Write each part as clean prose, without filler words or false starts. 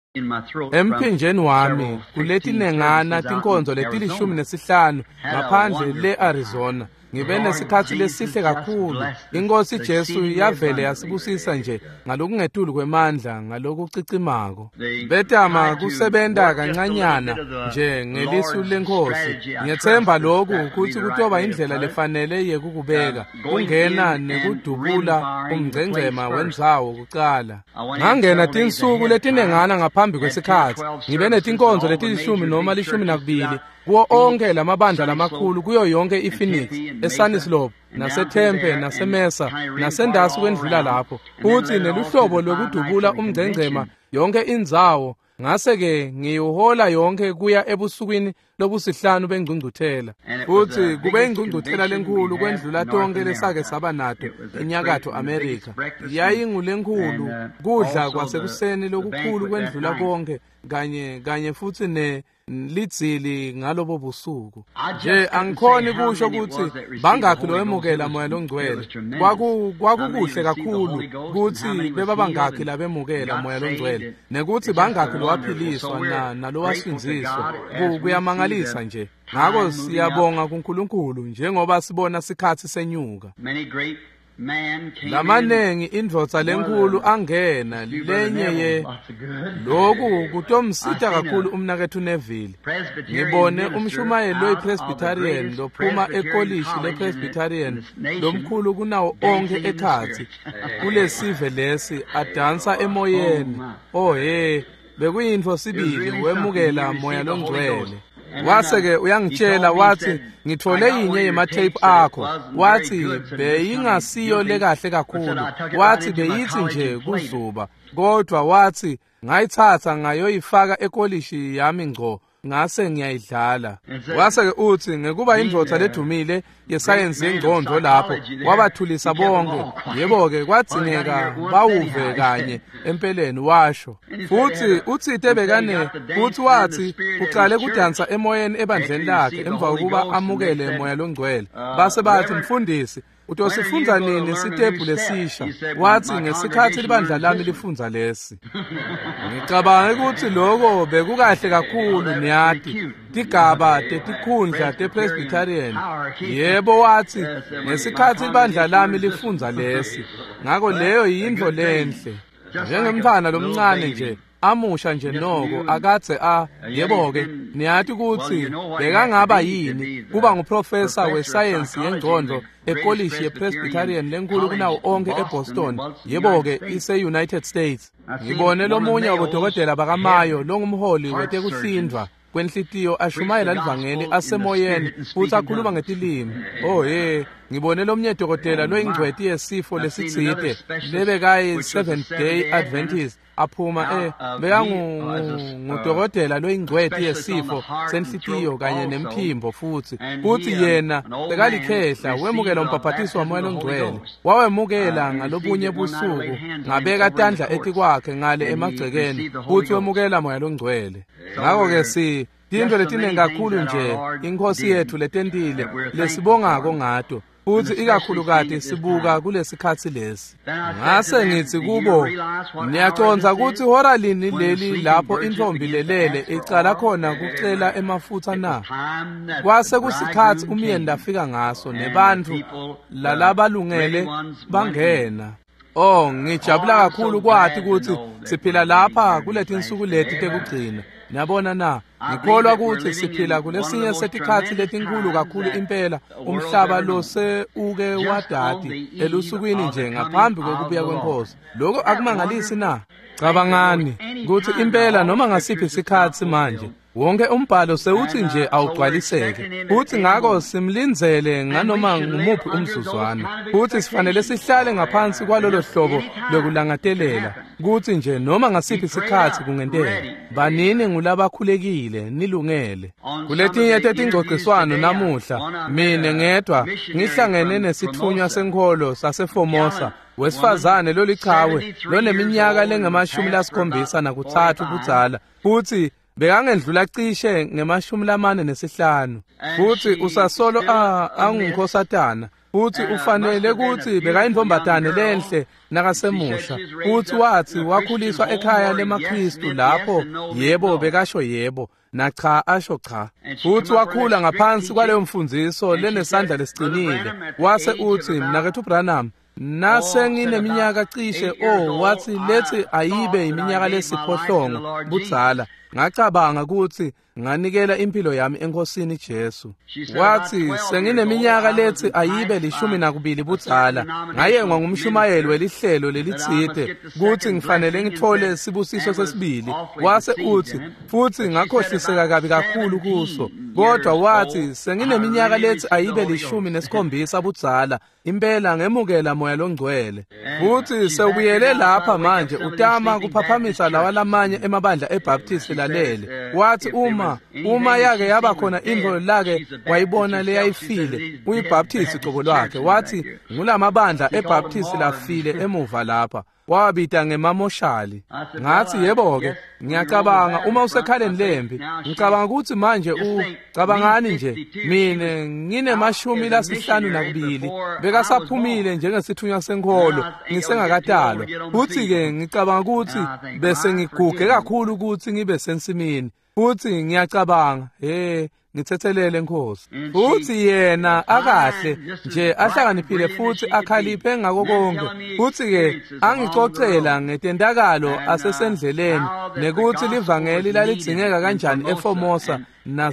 Emphinjeni wami kuletinengana tinkonzo letilishumi ngaphandle le-Arizona. Ngibe nesikhathi lesihle kakhulu. Inkosi Jesu yavele yasibusisa nje ngalokungetulu kwemandla ngalokucicimako. Betama kusebenta kancanyana nje ngelisu lenkosi. Ngiyethemba lokhu ukuthi kutoba indlela lefanele yekukubeka kungena nekudubula umngcengcema wendzawo kucala. Ngangena tinsuku letinengana ngaphambi kwesikhathi. Ngibe netinkonzo letilishumi noma 12 kuwo onke lamabandla lamakhulu kuyo yonke iPhoenix, eSanislope, naseTempe, naseMesa, nasendasi kwendlula lapho. Futhi neluhlobo lokudubula umngcengcema yonke indzawo. Ngase-ke ngiyuhola yonke kuya ebusukwini lobusihlanu bengcungcuthela. Futhi kube ingcungcuthela lenkulu kwendlula tonke lesake saba nato eNyakatho America. Yayingulenkulu kudla kwasekuseni lokukhulu kwendlula konke kanye futhi lidzili ngalobo busuku. Nje angikhoni kusho ukuthi bangakhi loemukela moya longcwele. Kwakukuhle kakhulu ukuthi bebabangakhi labemukela moya longcwele nekuthi bangakhi lowaphiliswa nalowashinziswa. Kuyamangalisa nje. Ngakho siyabonga kuNkulunkulu njengoba sibona sikhathi senyuka. Lamanengi indvodza lenkulu angena lenye lokhu kutomsita kakhulu umnakethu Neville. Ngibone umshumayeli wePresbyterian lophuma ekolishi lePresbyterian lomkhulu kunawo onke ekhathi kulesive lesi adansa emoyeni. Bekuyintfo sibili wemukela moya longcwele. Wase-ke uyangitshela wathi ngithole yinye yematheyiphi akho. Wathi beyingasiyo lekahle kakhulu. Wathi beyithi nje kuzuba. Kodwa wathi ngayithatha ngayoyifaka ekolishi yami ngco. Ngase ngiyayidlala. Wase-ke uthi ngekuba indvodza ledumile yesayensi yengqondo lapho wabathulisa bonke. Yebo-ke kwadzingeka bawuve kanye empeleni washo. Futhi uThite bekane futhi wathi uqale kudansa emoyeni ebandleni lakhe emva kokuba amukele moya longcwele. Base bathi mfundisi utosifunza nini sitebhu lesisha? Wathi ngesikhathi libandla lami lifunza lesi. Ngicabanga ukuthi lokho bekukahle kakhulu niyati tigaba tetikhundla tePresbyterian. Yebo wathi ngesikhathi libandla lami lifunza lesi. Ngakho leyo yindlo lenhle. Njengemfana lomncane nje amusha nje noko akathe yebo-ke niyati ukuthi bekangaba yini kuba nguprofesa wesayensi yengqondo ekolishi yePresbyterian lenkulu kunawo onke eBoston. Yebo-ke ise-United States. Ngibone lomunye wabodokotela bakamayo longumholi wetekuhlindwa kwenhlitiyo ashumayela livangeli asemoyeni futhi akhuluma ngetilimi. Ngibone lomnye dokotela loyingcweti yesifo lesitsite lebekayi 7th Day Adventist aphuma ngudokotela loyingcweti yesifo senhlitiyo kanye nemphimbo futhi yena bekalikhehla wemukela umbhaphathiso wamoya longcwele. Wawemukela ngalobunye busuku ngabeka tandla etikwakhe ngale emagcekeni futhi wemukela moya longcwele. Ngakho-ke tintfo letinengi kakhulu nje inkosi yethu letentile lesibongako ngato. Futhi ikakhulukati sibuka kulesikhathi lesi. Ngase ngithi kubo niyaconza ukuthi hora lini leli lapho intombi lelele icala khona kucela emafutha na? Kwase kusikhathi umyeni afika ngaso nebantfu lalabalungele bangena. Ngijabula kakhulu kwathi ukuthi siphila lapha kuletinsuku leti tekugcina. Niyabona na, ngikholwa ukuthi siphila kulesinye setikhathi letinkulu kakhulu impela. Umhlaba lo uke wadadi elusukwini nje ngaphambi kokubuya kwenkosi. Lokho akumangalisi na? Cabangani ukuthi impela noma ngasiphi isikhathi manje wonke umbhalo sewuthi nje awugcwaliseke. Futhi ngakho simlinzele nganoma ngumuphi umzuzwana. Futhi sifanele sihlale ngaphansi kwalolo hlobo lokulangatelela kuthi nje noma ngasiphi isikhathi kungenteka. Banini ngulabakhulekile nilungele. Kuletinye tetingcociswano namuhla mina ngedwa ngihlangene nesithunywa senkolo saseFormosa. Wesifazane lolichawe loneminyaka lengama-73 kudzala futhi bekangendlula cishe nge-45. Futhi usasolo angunkosatana futhi ufanele ukuthi bekayindlombatane lenhle nakasemusha, futhi wathi wakhuliswa ekhaya lemaKristu lapho yebo bekasho yebo na cha asho cha, futhi wakhula ngaphansi kwaleyo mfundiso lenesandla lesicinile. Wase uthi mnakethu Branham, nase ngineminyaka cishe wathi lethi ayibe iminyaka lesiphohlongo budzala, ngacabanga ukuthi nganikela impilo yami enkosini Jesu. Wathi sengineminyaka lethi ayibe 12 budzala, ngayengwa ngumshumayeli welihlelo lelitsite kuthi ngifanele ngithole sibusiso sesibili. Wase uthi futhi ngakhohliseka kabi kakhulu kuso, kodwa wathi sengineminyaka lethi ayibe 17 budzala, impela ngemukela moya longcwele. Futhi sewubuyele lapha manje utama kuphaphamisa lawa lamanye emabandla eBaptist lalele. Wathi uma yake yaba khona indlo lake wayibona leyayifile uyiBaptist ixoko lwakhe, wathi ngulamabandla eBaptist lafile emuva lapha, wabita ngemamoshali. Ngathi yebo-ke, ngiyacabanga uma usekhaleni lempi, ngicabanga ukuthi manje ucabangani nje, mina ngine52 bekasaphumile njengesithunywa senkolo ngisengakatalwa, futhi-ke ngicabanga ukuthi bese ngiguge kakhulu ukuthi ngibe sensimini, futhi ngiyacabanga ngithethelele Nkosi. Futhi yena akahle nje ahlakaniphile futhi akhaliphe ngako konke, futhi-ke angicocela ngetendakalo asesendleleni nekuthi livangeli lalidzingeka kanjani eFormosa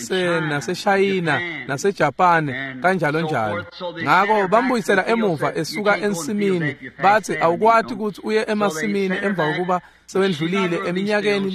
naseShayina naseJapane kanjalo njalo. Ngakho bambuyisela emuva esuka ensimini, bathi awukwati ukuthi uye emasimini emva kokuba sewendlulile eminyakeni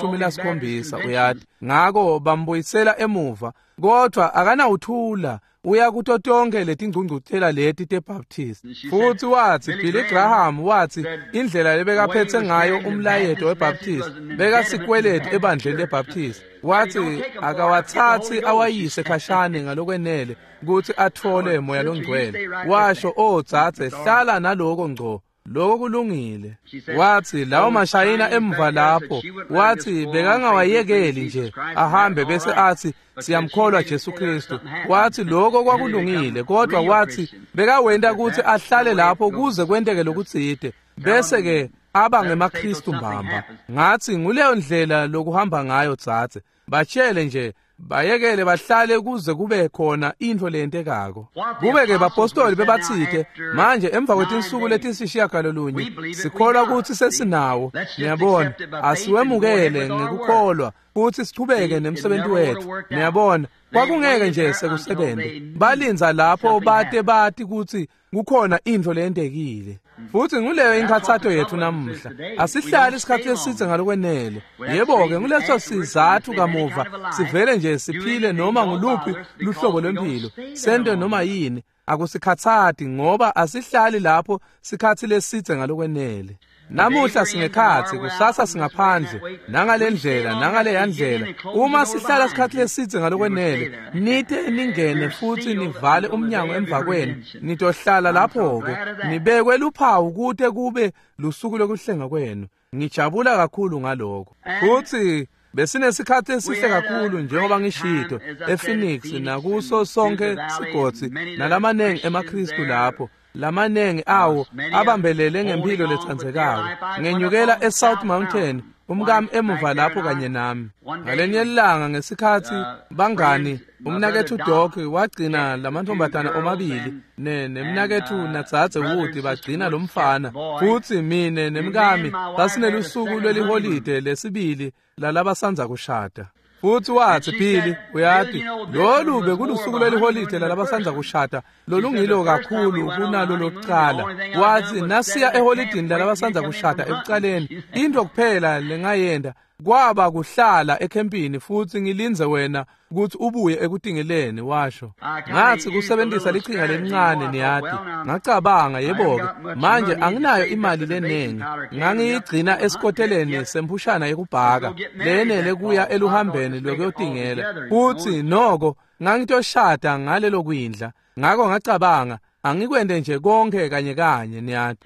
lenge-70 uyathi. Ngakho bambuyisela emuva, kodwa akanawuthula uya kuto tonke letingcungcuthela leti teBaptist. Futhi wathi Billy Graham wathi indlela lebekaphethe ngayo umlayeto weBaptist bekasikweleti ebandleni leBaptist. Wathi akawathathi awayise khashane ngalokwenele ukuthi athole moya longcwele. Washo dzadze hlala naloko ngco, lokho kulungile. Wathi lawo mashayina emva lapho, wathi bekangawayekeli nje ahambe bese athi siyamkholwa Jesu Kristu. Wathi lokho kwakulungile, kodwa wathi bekawenda ukuthi ahlale lapho kuze kwenteke lokutsite, bese-ke aba ngemaKristu mbamba. Ngathi nguleyo ndlela lokuhamba ngayo dzadze, batshele nje bayekele bahlale kuze kube khona into lentekako. Kube-ke bapostoli bebatsite manje emva kwetinsuku letisishiyagalolunye sikholwa ukuthi sesinawo, niyabona, asiwemukele ngekukholwa futhi sichubeke nemsebenzi wethu, niyabona. Kwakungeke nje sekusebenze, balinza lapho bate bathi ukuthi kukhona into lentekile. Futhi nguleyo inkathatho yethu namuhla, asihlali isikhathi eside ngalokwenele. Yebo-ke nguleso sizathu kamuva sivele nje siphile noma nguluphi luhlobo lwempilo, sente noma yini, akusikhathathi ngoba asihlali lapho sikhathi leside ngalokwenele. Namuhla singekhathi, kusasa singaphandle, nangale ndlela nangale yandlela. Uma sihlala isikhathi leside ngalokwenele, nithe ningene futhi nivale umnyango emva kwenu, nitohlala lapho-ke nibekwe luphawu kude kube lusuku lokuhlenga kwenu. Ngijabula kakhulu ngalokho. Futhi besinesikhathi esihle kakhulu njengoba ngishito ePhoenix nakuso sonke sigodzi nalamanengi emaKristu lapho. Lamanengi awo abambelele ngempilo lethandzekayo. Ngenyukela eSouth Mountain, umkami emuva lapho kanye nami. Ngalenye ilanga ngesikhathi bangani umnakethu Doc wagcina lamantombazana omabili nemnakethu naDzadze Wood bagcina lomfana, futhi mine nemkami sasinelusuku lweliholide lesibili lalabasanza kushada. Futhi wathi Billy, uyathi lolu bekulusuku lweliholide lalabasanza kushada lolungilo kakhulu kunalo lokuqala. Wathi nasiya eholidini lalabasanza kushada ekuqaleni, into kuphela lengayenda kwaba kuhlala ekhempini futhi ngilinze wena ukuthi ubuye ekutingeleni. Washo ngathi kusebenzisa lichinga lelincane niyathi, ngacabanga yebo-ke manje anginayo imali lenengi, ngangiyigcina esikoteleni sempushana yekubhaka lenele kuya eluhambeni lokuyotingela, futhi noko ngangitoshada ngalelo kwindla. Ngako ngacabanga angikwende nje konke kanye kanye niyathi.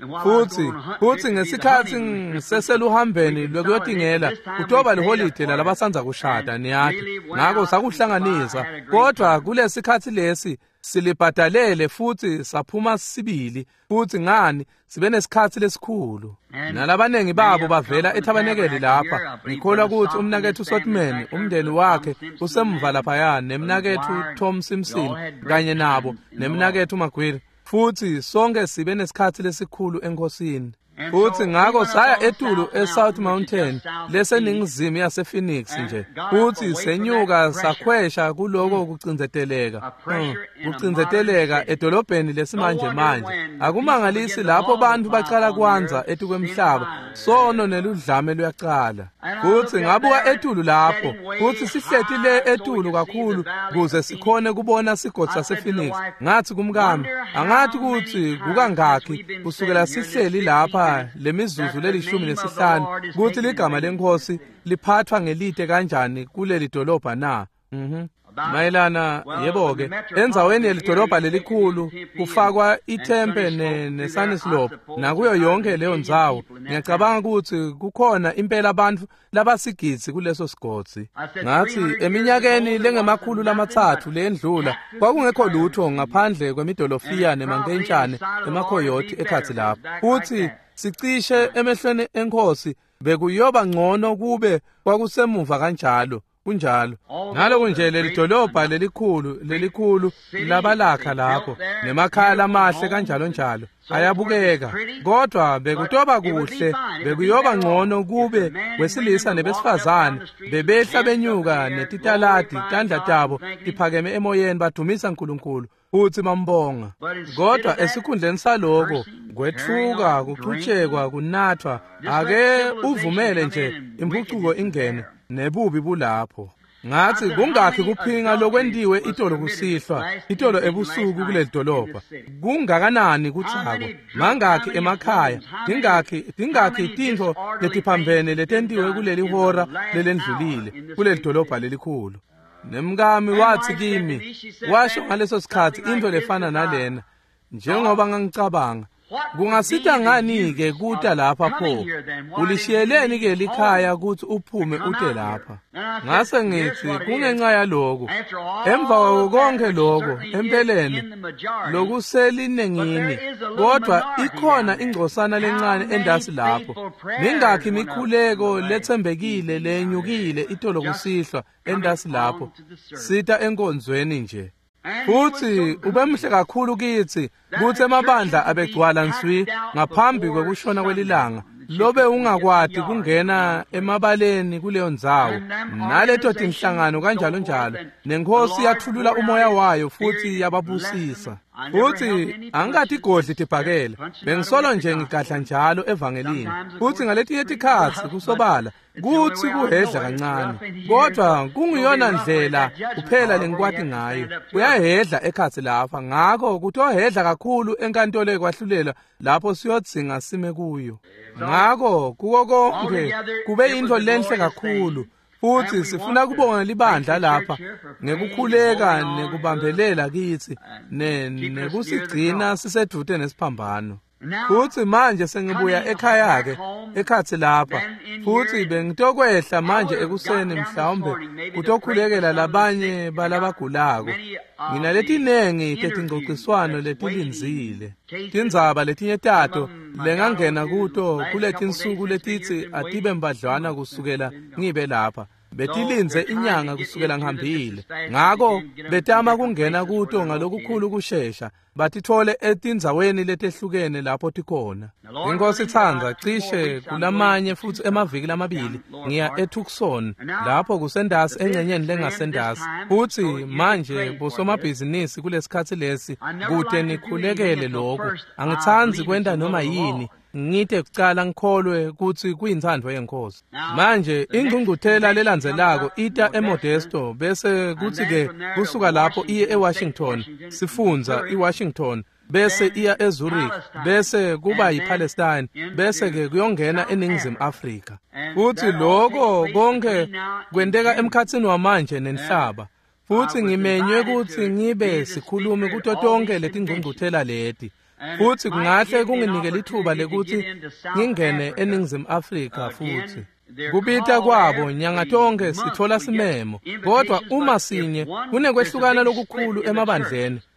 Futhi ngesikhathi ngiseseluhambeni lokuyotingela kutoba liholide lalabasanza kushada niyathi. Ngako sakuhlanganisa, kodwa kulesikhathi lesi silibhadalele futhi saphuma sibili futhi ngani sibe nesikhathi lesikhulu. Nalabanengi babo bavela ethabanekeli lapha. Ngikholwa ukuthi umnakethu uSotman, umndeni wakhe usemva laphaya, nemnakethu Tom Simpson kanye nabo, nemnakethu uMagwili, futhi sonke sibe nesikhathi lesikhulu enkosini. Futhi ngako saya etulu eSouth Mountain leseningizimu yasePhoenix nje, futhi senyuka sakhwesha kuloko kucinzeteleka edolobheni lesimanje manje. Akumangalisi lapho abantu bacala kwanza etukwemhlaba, sono neludlame luyaqala. Futhi ngabuka etulu lapho, futhi sihlethile etulu kakhulu kuze sikhone kubona sigodi sasePhoenix. Ngathi kumkami, angathi ukuthi kukangaki kusukela sihleli lapha lemizuzu le15 kuthi ligama lenkosi liphathwa ngelite kanjani kuleli dolobha na. Mayelana yebo-ke enzaweni yelidolobha lelikhulu kufakwa iTempe neSanislaw nakuyo yonke leyo ndzawo. Ngiyacabanga ukuthi kukhona impela abantu labasigidzi kuleso sigodi. Ngathi eminyakeni lengemakhulu lamathathu lendlula kwakungekho lutho ngaphandle kwemidolofiya nemankenshane emakhoyoti ekhathi lapho. Futhi sicishe emehlweni enkosi bekuyoba ngcono kube kwakusemuva kanjalo. Kunjalo ngalo kunje lelidolobha lelikhulu labalakha lapho nemakhaya amahle kanjalo njalo ayabukeka, kodwa bekutoba kuhle, bekuyoba ngcono kube wesilisa nebesifazane bebehla benyuka netitalati tandla tabo tiphakeme emoyeni badumisa uNkulunkulu futhi bambonga. Kodwa esikhundleni saloko kwethuka, kuxutshekwa, kunathwa, ake uvumele nje impucuko ingene nebubi bulapho. Ngathi kungakhi kuphinga lokwendiwe itolo kusihlwa, itolo ebusuku kuleli dolobha. Kungakanani kuthako, mangakhi emakhaya, dingakhi tintfo letiphambene letentiwe kuleli hora lelendlulile kuleli dolobha lelikhulu. Nemkami wathi kimi, washo ngaleso sikhathi into lefana nalena, njengoba ngangicabanga, kungasita ngani-ke kuta lapha pho? Ulishiyeleni-ke likhaya ukuthi uphume ute lapha? Ngase ngithi kungenxa yaloko, emva konke loko, empeleni, lokuselinengini, kodwa ikhona ingcosana lencane endasi lapho. Mingakhi imikhuleko lethembekile lenyukile itolo kusihlwa endasi lapho, sita enkonzweni nje. Futhi ubemhle kakhulu kithi kuthi emabandla abegcwala nswi ngaphambi kwekushona kwelilanga, lobe ungakwati kungena emabaleni kuleyo ndzawo. Naleto tinhlangano kanjalo njalo, nenkosi yathulula umoya wayo futhi yababusisa. Futhi angathi godli tibhakela, bengisolo nje ngigadla njalo evangelini. Futhi ngaletinye tikhatsi kusobala kuthi kuhedla kancane, kodwa kungiyona ndlela kuphela lengikwati ngayo. Uyahedla ekhatsi lapha, ngakho kutohedla kakhulu enkantolo ekwahlulela lapho siyodzinga sime kuyo. Ngakho kuko konke kube into lenhle kakhulu. Futhi sifuna kubonga libandla lapha ngekukhuleka nekubambelela kithi nekusigcina sisedute nesiphambano. Futhi manje sengibuya ekhaya-ke ekhathi lapha, futhi bengitokwehla manje ekuseni mhlawumbe kutokhulekela labanye balabagulako. Nginaletinengi tetingcociswano letilinzile, tindzaba letinye tato lengangena kuto kuletinsuku letitsi atibe mbadlwana kusukela ngibe lapha. Betilinze inyanga kusukela ngihambile, ngako betama kungena kuto ngalokukhulu kushesha, batithole etindzaweni letehlukene lapho tikhona. Inkosi Tsanza cishe kulamanye futhi emaviki lamabili ngiya eTucson lapho kusendasi engcenyeni lengasendasi. Futhi manje bosomabhizinisi kulesikhathi lesi kute nikhulekele lokho. Angitsanzi kwenda noma yini, ngite kucala ngikholwe ukuthi kuyintsandvo yenkosi. Manje ingqungquthela lelandzelako ita eModesto, bese kuthi-ke kusuka lapho iye eWashington, sifundza iWashington, bese iya eZurich, bese kuba yiPalestine, bese-ke kuyongena eNingizimu Afrika. Futhi lokho konke kwenteka emkhatsini wamanje nenhlaba. Futhi ngimenywe ukuthi ngibe sikhulumi kuto tonke letingqungquthela leti. Futhi kungahle kunginike lithuba lekuthi ngingene eNingizimu Afrika futhi. Kubita kwabo nyanga tonke sithola simemo, kodwa uma sinye kunekwehlukana lokukhulu emabandleni.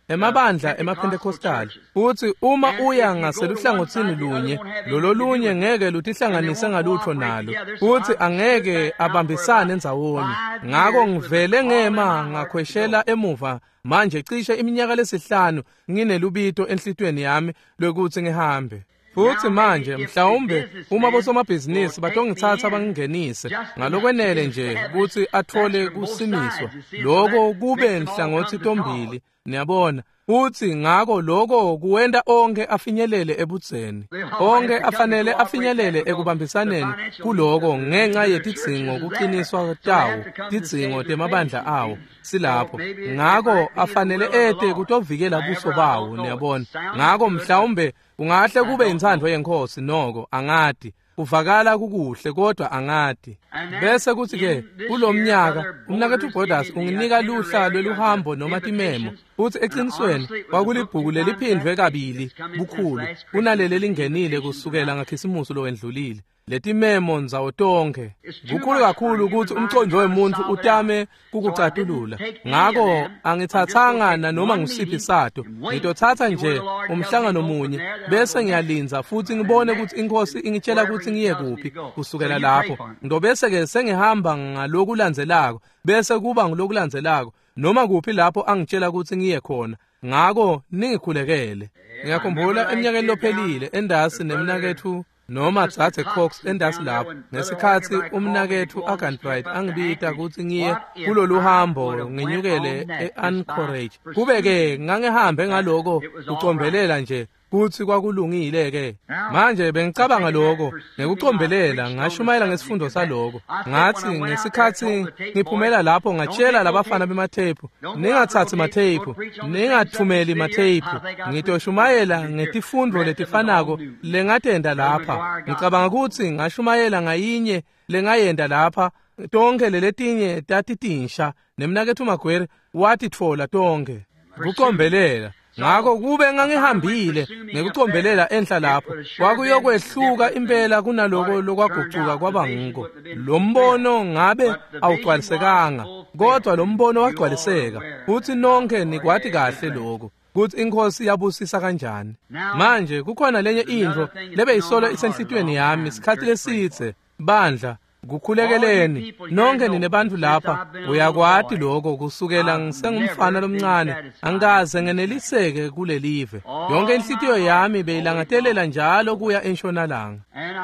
emabandla emaPentecostal uthi uma uya ngaseluhlangothini lunye lolunye ngeke luthihlanganise ngalutho nalo uthi angeke abambisane ndzawonye ngako ngivele ngema ngakhweshela emuva manje cishe iminyaka lesihlanu nginelubito enhlitweni yami lokuthi ngihambe futhi manje mhlawumbe uma bosomabhizinisi batongithatha bangingenise ngalokwenele nje ukuthi athole kusimiswa lokho kube nhlangothi tombili niyabona uthi ngako lokho kuwenda onke afinyelele ebudzeni onke afanele afinyelele ekubambisaneni kuloko ngenxa yetidzingo kuqiniswa tawo tidzingo temabandla awo silapho ngako afanele ete kutovikela buso bawo niyabona ngako mhlawumbe kungahle kube intsandvo yenkosi noko angadi kuvakala kukuhle kodwa angadi bese kuthi ke kulomnyaka umnakethu Borders unginika luhla lweluhambo noma timemo uthi eqinisweni kwakulibhuku leliphindwe kabili bukhulu kunaleli lingenile kusukela ngakhisimusi lowendlulile letimemo nzawo tonke kukhulu kakhulu ukuthi umconjo wemuntu utame kukucatulula ngako angithathanga noma ngusiphi sato ngitothatha nje umhlangano munye bese ngiyalinza futhi ngibone ukuthi inkosi ingitshela ukuthi ngiye kuphi kusukela lapho ngidobese ke sengihamba ngalokulandzelako bese kuba ngilokulandzelako noma kuphi lapho angitshela ukuthi ngiye khona ngako ningikhulekele ngiyakhumbula eminyakeni lophelile endasi nemnakethu noma Dzadze Cox endasi lapho ngesikhathi umnakethu Aganbright angibita ukuthi ngiye kulolu hambo nginyukele eAnchorage kubeke ngangihambe ngaloko kucombelela nje kuthi kwakulungile ke manje bengicabanga lokho ngekucombelela ngashumayela ngesifundo saloko ngathi ngesikhathi ngiphumela lapho ngatshela labafana bemathephu ningathathi mathephu ningathumeli mathephu ngitoshumayela ngetifundo letifanako lengatenda lapha ngicabanga ukuthi ngashumayela ngayinye lengayenda lapha tonke leletinye tatitinsha nemnakethu Magwere watitfola tonke kucombelela ngako kube ngangihambile ngekucombelela enhla lapho kwakuyokwehluka impela kunaloko lokwagucuka kwabanguko lombono ngabe awugcwalisekanga kodwa lombono wagcwaliseka uthi nonke nikwati kahle lokho kuthi inkosi yabusisa kanjani manje kukhona lenye into lebeyisolo isenhlitweni yami sikhathi lesithe bandla kukhulekeleni nonke ninebantfu lapha uyakwati lokho kusukela ngisengumfana lomncane angikaze ngeneliseke kulelive yonke inhlitiyo yami beyilangatelela njalo kuya entshonalanga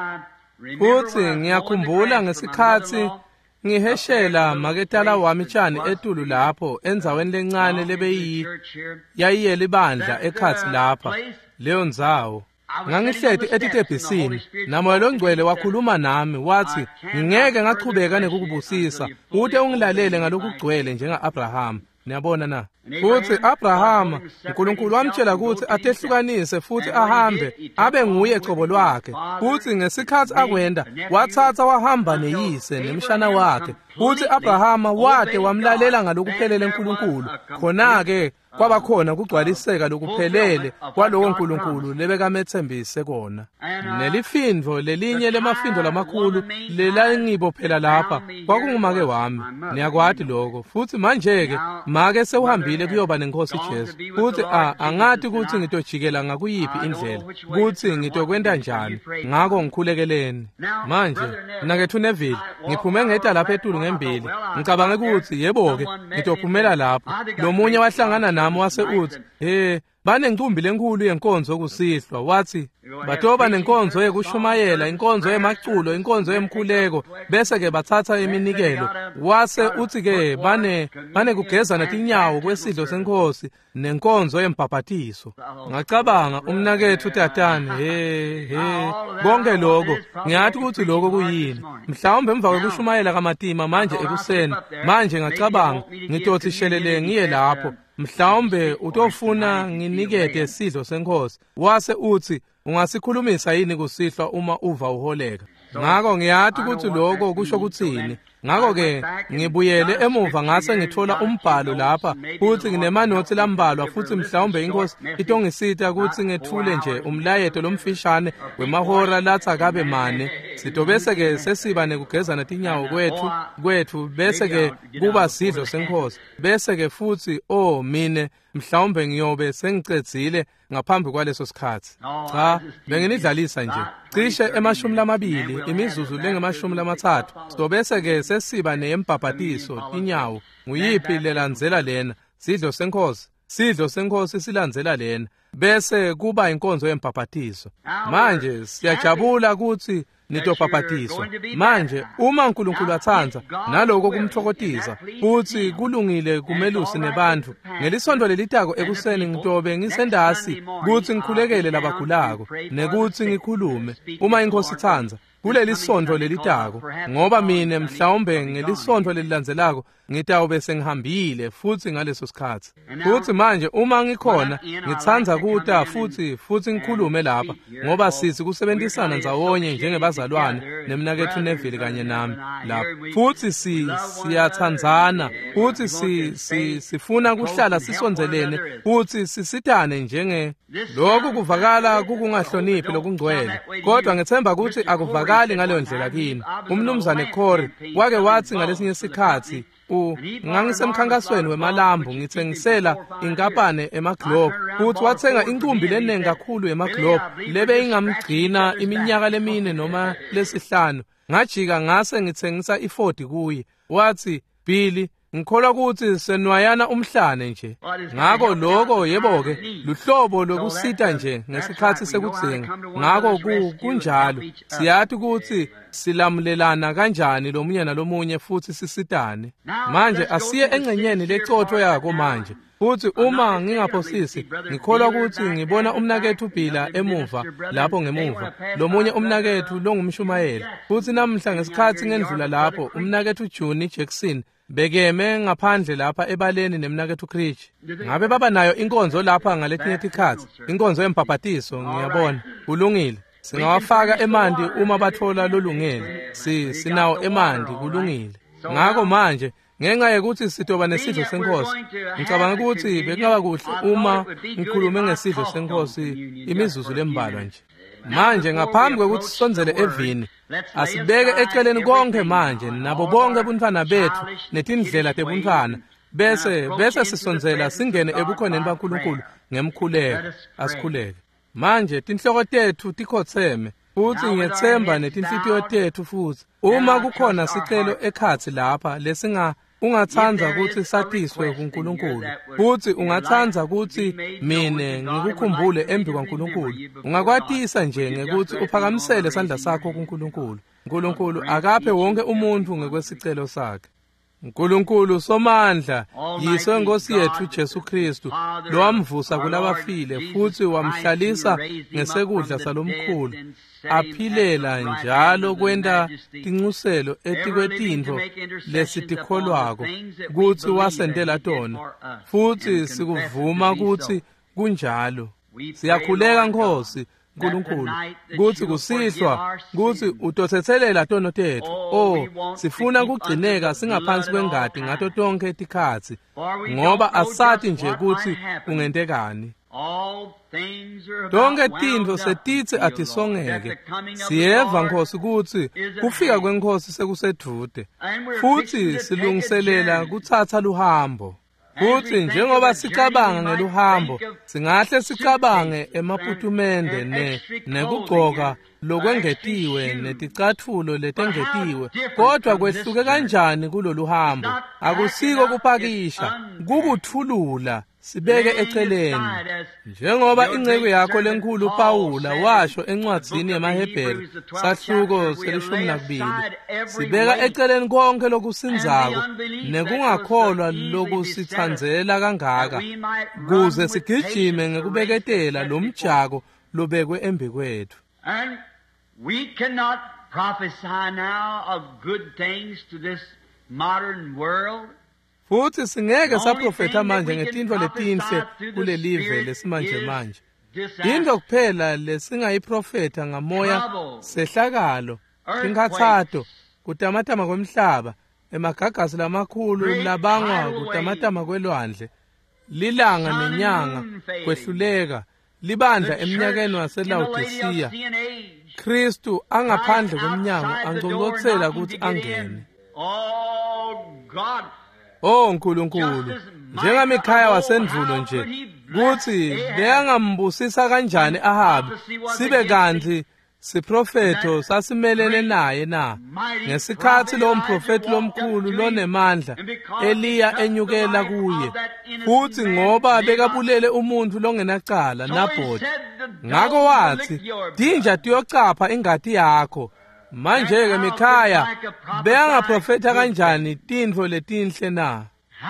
futhi ngiyakhumbula ngesikhathi ngiheshela maketala wami tshani etulu lapho enzaweni lencane lebeyi yayiyela ibandla ekhathi lapha leyo ndzawo ngangihleti etitebhisini namoya longcwele wakhuluma nami wathi ngingeke ngachubeka nekukubusisa ute ungilalele ngalokugcwele njenga-Abraham niyabona na futhi Abrahama uNkulunkulu wamtshela ukuthi atehlukanise futhi ahambe abe nguye ecobo lwakhe futhi ngesikhathi akwenda wathatha wahamba neyise nemshana wakhe futhi Abrahama wade wamlalela ngalokuphelele uNkulunkulu khona-ke kwabakhona kugcwaliseka lokuphelele kwalowo Nkulunkulu lebekamethembise kona nelifindvo lelinye lemafindo lamakhulu lelangibophela lapha kwakungumake wami niyakwati lokho futhi manje-ke make sewuhambile kuyoba nenkosi Jesu futhi angati ukuthi ngitojikela ngakuyiphi indlela kuthi ngitokwenda njani ngako ngikhulekeleni manje nakethu Neville ngiphume ngeda lapha etulu ngembili ngicabange ukuthi yebo-ke ngitophumela lapho lomunye wahlangana nami wase uthi banencumbi lenkulu yenkonzo kusihlwa wathi batoba nenkonzo yekushumayela inkonzo yemaculo inkonzo yemkhuleko bese ke bathatha iminikelo wase uthi ke bane kugeza netinyawo kwesidlo senkosi nenkonzo yembhabhatiso ngacabanga umnakethu uTatane konke lokho ngiyathi ukuthi lokho kuyini mhlawumbe emva kwekushumayela kaMatima manje ekuseni manje ngacabanga ngitothi shelele ngiye lapho mhlawumbe utofuna nginikete isidlo senkosi wase uthi ungasikhulumisa yini kusihlwa uma uva uholeka ngako ngiyathi ukuthi lokho kusho kuthini Ngakho-ke ngibuyele emuva ngase ngithola umbhalo lapha futhi nginemanothi lambalwa futhi mhlawumbe iNkosi itongisita ukuthi ngethule nje umlayeto lomfishane wemahora lathi akabe mane. Sitobese-ke sesiba nekugezana tinyawo kwethu bese-ke kuba sidlo seNkosi. Bese-ke futhi mine mhlawumbe ngiyobe sengicedzile ngaphambi kwaleso sikhathi. Cha, benginidlalisa nje. Cishe 20 imizuzu lenge-30. Sitobese-ke sesiba neyembhabhatiso tinyawo. Nguyiphi lelandzela lena? Sidlo seNkosi. Sidlo seNkosi silandzela lena. Bese kuba inkonzo yembhabhatiso. Manje siyajabula ukuthi nitobhabhatiswa. Manje uma uNkulunkulu athandza naloko kumthokotiza futhi kulungile kumelusi nebantu, ngelisonto lelitako ekuseni ngitobe ngisendasi ukuthi ngikhulekele labagulako nekuthi ngikhulume uma iNkosi ithandza kuleli sonto lelitako, ngoba mine mhlawumbe ngelisonto lelilandzelako ngitawube sengihambile futhi ngaleso sikhathi. Futhi manje uma ngikhona ngithandza kuta futhi ngikhulume lapha, ngoba sithi kusebenzisana ndzawonye njengebazalwane nemnakethu Neville kanye nami lapha. Futhi siyathandzana futhi sifuna kuhlala sisondelene futhi sisitane njenge lokhu kuvakala kukungahloniphi lokungcwele, kodwa ngithemba ukuthi akuvakali ngaleyo ndlela kini. Umnumzane Corey wake wathi ngalesinye isikhathi ngangisemkhankasweni wemalambu ngithengisela inkapane eMaglobe futhi wathenga inkumbi lenengi kakhulu eMaglobe lebe ingamgcina iminyaka lemine noma lesihlanu. Ngajika ngase ngithengisa i-40 kuye. Wathi, Billy, ngikholwa ukuthi senwayana umhlane nje. Ngakho lokho yebo-ke luhlobo lokusita nje ngesikhathi sekudzinga. Ngakho kunjalo siyathi ukuthi silamulelana kanjani lomunye nalomunye futhi sisitane. Manje asiye engcenyeni lecotho yako manje. Futhi uma ngingaphosisi ngikholwa ukuthi ngibona umnakethu Bhila emuva lapho ngemuva, lomunye umnakethu longumshumayeli. Futhi namhla ngesikhathi ngendlula lapho umnakethu Juni Jackson bekeme ngaphandle lapha ebaleni nemnakethu Creech. Ngabe baba nayo inkonzo lapha ngaletinye isikhathi, inkonzo yembhabhatiso. Ngiyabona kulungile, singawafaka emanti uma bathola lolungele. Sinawo emanti kulungile. Ngakho manje ngenxa yokuthi sitoba nesidlo seNkosi, ngicabanga ukuthi bekungaba kuhle uma ngikhulume ngesidlo seNkosi imizuzu lembalwa nje. Manje ngaphambi kokuthi sisonzele evini, asibeke eceleni konke manje nabo bonke ubuntwana bethu netindlela tebuntwana, bese sisonzela singene ebukhoneni baNkulunkulu ngemkhuleko. Asikhuleke. Manje tinhloko tethu tikhotheme futhi ngiyethemba netinhlitiyo tethu futhi. Uma kukhona sicelo ekhathi lapha ungathanza ukuthi satiswe kuNkulunkulu futhi ungathanza ukuthi mine ngikukhumbule embi kwaNkulunkulu, ungakwatisa nje ngekuthi uphakamisele isandla sakho kuNkulunkulu. uNkulunkulu akaphe wonke umuntu ngekwesicelo sakhe. uNkulunkulu somandla, yiso Nkosi yethu Jesu Kristu, lo wamvusa kulabafile futhi wamhlalisa ngesekudla salomkhulu, aphilela njalo kwenta tinxuselo etikwetintfo lesitikholwako kuthi wasentela tona, futhi sikuvuma ukuthi kunjalo. Siyakhuleka Nkosi uNkulunkulu kuthi kusihlwa kuthi utothethelela tono tethu. Sifuna kugcineka singaphansi kwengadi ngato tonke itikhathi, ngoba asathi nje ukuthi kungentekani. Tonke tintfo setithi atisongeke. Siyeva Nkosi ukuthi kufika kweNkosi sekusedude, futhi silungiselela kuthatha luhambo. Futhi njengoba sicabanga ngeluhambo, singahle sicabange emaphutumende nekugqoka lokwengetiwe neticatfulo letengetiwe. Kodwa kwehluke kanjani kulolu hambo? Akusiko kuphakisha, kukuthulula sibeke eceleni. Njengoba inceku yakho lenkulu Pawula washo encwadzini yemaHebheru sahluko 12, sibeka eceleni konke lokusinzako nekungakholwa lokusithandzela kangaka, kuze sigijime ngekubeketela lomjako lobekwe embi kwethu. And we cannot prophesy now of good things to this modern world. Futhi singeke saprofeta manje ngetintfo letinhle kulelive lesimanje manje. Into kuphela lesingayiprofeta ngamoya sehlakalo, tinkhathato, kutamatama kwemhlaba emagagasi lamakhulu labangwa kutamatama kwelwandle, lilanga nenyanga kwehluleka, libandla eminyakeni waseLaodicea, Kristu angaphandle komnyango angconcothela ukuthi angene. Nkulunkulu, njengamikhaya wasendulo nje, kuthi beyangambusisa kanjani Ahabi, sibe kanti siprofeto sasimelene naye na, ngesikhathi lo mprofeti lomkhulu lonemandla Eliya enyukela kuye, futhi ngoba bekabulele umuntu longenacala Nabhothi. Ngakho wathi, dinja tiyocapha ingadi yakho. Manje-ke Mikhaya, beyangaprofetha kanjani tintfo letinhle na?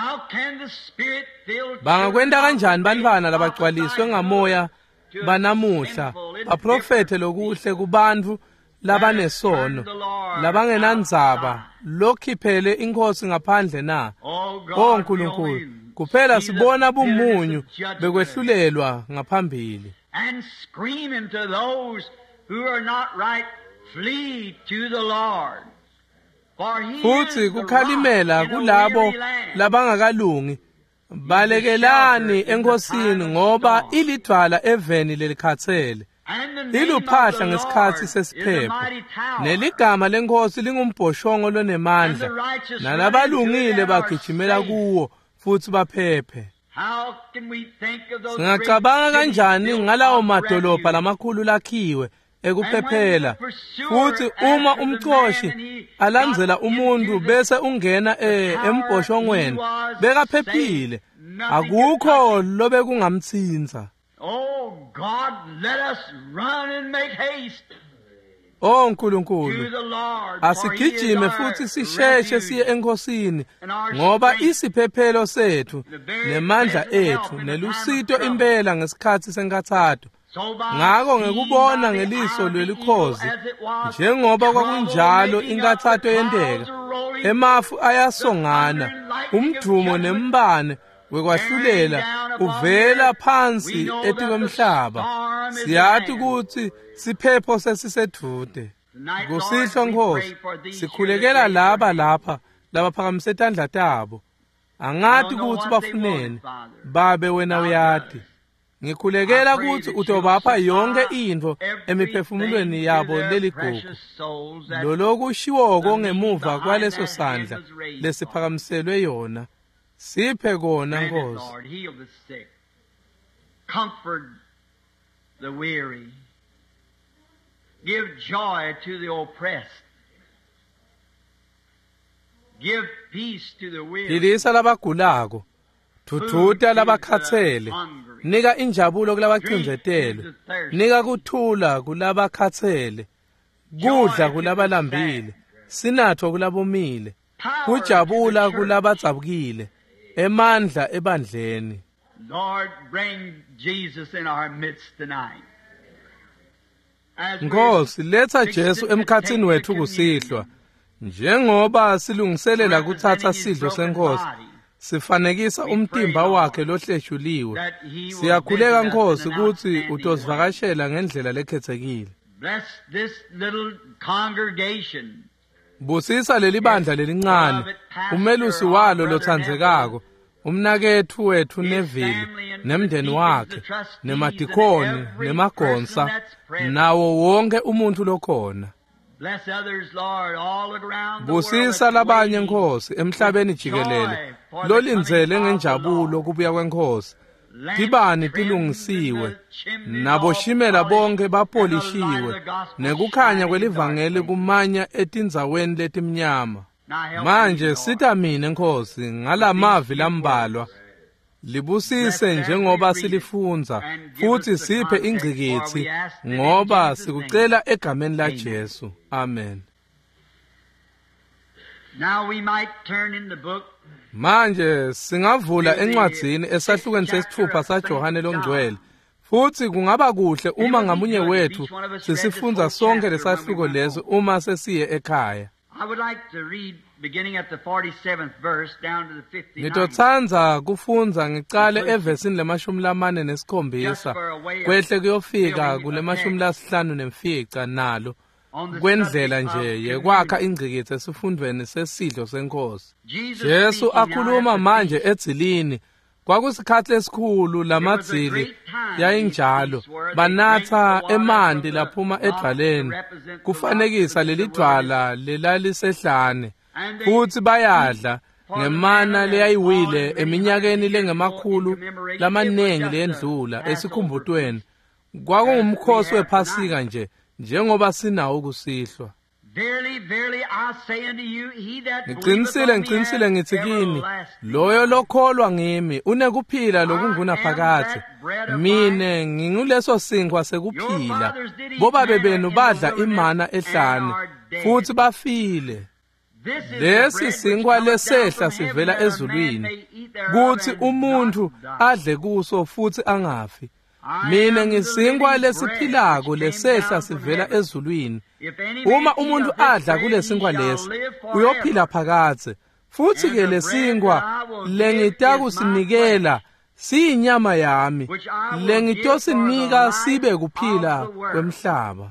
Bangakwenta kanjani bantfwana labagcwaliswe ngamoya banamuhla baprofethe lokuhle kubantfu labanesono, labangenandzaba, lokhiphele inkosi ngaphandle na? Nkulunkulu, kuphela sibona bumunyu bekwehlulelwa ngaphambili. And screaming to those who are not right, flee to the Lord. Futhi kukhalimela kulabo labangakalungi, balekelani enkosini ngoba ilidwala eveni lelikhathele, iluphahla ngesikhathi sesiphepho, neligama lenkosi lingumbhoshongo lonemandla, nalabalungile bagijimela kuwo futhi baphephe. Singacabanga kanjani ngalawo madolobha lamakhulu lakhiwe ekuphephela, futhi uma umcoshi alandzela umuntu bese ungena embhoshongweni bekaphephile, akukho lobe kungamtsinza. Nkulunkulu, asigijime futhi sisheshe siye enkosini, ngoba isiphephelo sethu nemandla ethu nelusito impela ngesikhathi senkathato. Ngakho ngekubona ngeliso lwelikhozi, njengoba kwakunjalo inkathato yenteka, emafu ayasongana, umdumo nembane wekwahlulela uvela phansi etikomhlaba, siyathi ukuthi siphepho sesisedude. Kusihlwa Nkosi, sikhulekela laba lapha labaphakamise izandla zabo, angathi ukuthi bafuneni, babe wena uyati. Ngikhulekela ukuthi utobapha yonke into emiphefumulweni yabo leligugu, lolokushiwoko ngemuva kwaleso sandla lesiphakamiselwe yona, siphe kona Nkosi. Comfort the weary. Give joy to the oppressed. Give peace to the weary. Lilisa labagulako, thuthuta labakhathele, nika injabulo kulabacindzetele, nika kuthula kulabakhathele, kudla kulabalambile, sinatho kulabomile, kujabula kulabadzabukile, emandla ebandleni. Lord, bring Jesus in our midst tonight. Nkosi, letha Jesu emkhathini wethu kusihlwa, njengoba silungiselela kuthatha sidlo senkosi, sifanekisa umtimba wakhe lohleshuliwe. Siyakhuleka Nkosi ukuthi utosivakashela ngendlela lekhethekile. Bless this little congregation. Busisa leli bandla lelincane, umelusi walo lothandzekako, umnakethu wethu Neville, nemndeni wakhe, nemadikoni, nemagonsa, nawo wonke umuntu lokhona. Busisa labanye Nkosi emhlabeni jikelele, lolindzele ngenjabulo kubuya kwenkosi. Tibani tilungisiwe, naboshimela bonke bapolishiwe, nekukhanya kwelivangeli kumanya etindzaweni letimnyama. Manje sitamine Nkosi ngalamavi lambalwa, libusise njengoba silifunza, futhi siphe ingcikitsi ngoba sikucela egameni la Jesu. Amen. Now we might turn in the book. Manje singavula encwadzini esahlukweni sesithupha saJohane longcwele, futhi kungaba kuhle uma ngamunye wethu sisifunza sonke lesahluko leso uma sesiye ekhaya. I would like to read beginning at the 47th verse down to the 59th. Ngitotsanza kufunza ngicale evesini le-47 kwehle kuyofika kule-55 nalo, kwendlela nje yekwakha ingcikitho esifundweni sesidlo senkosi. Jesu akhuluma manje edzilini. Kwakusikhathi esikhulu lamadzili yayinjalo, banatha emanti laphuma edwaleni, kufanekisa leli dwala lelalisehlane, futhi bayadla ngemana leyayiwile eminyakeni lengemakhulu lamanengi lendlula esikhumbutweni. Kwakungumkhosi wePhasika nje, njengoba sinawo kusihlwa. Ngiqinisile ngithi kini, loyo lokholwa ngimi unekuphila lokungunaphakade. Mine nginguleso sinkwa sekuphila. Bobabe benu badla imana ehlane, futhi bafile. Lesi sinkwa lesehla sivela ezulwini, kuthi umuntu adle kuso futhi angafi. Mina ngisinkwa lesiphilako lesehla sivela ezulwini. Uma umuntu adla kulesinkwa lesi, uyophila phakade. Futhi ke lesinkwa lengitakusinikela siyinyama yami, lengitosinika sibe kuphila kwemhlaba.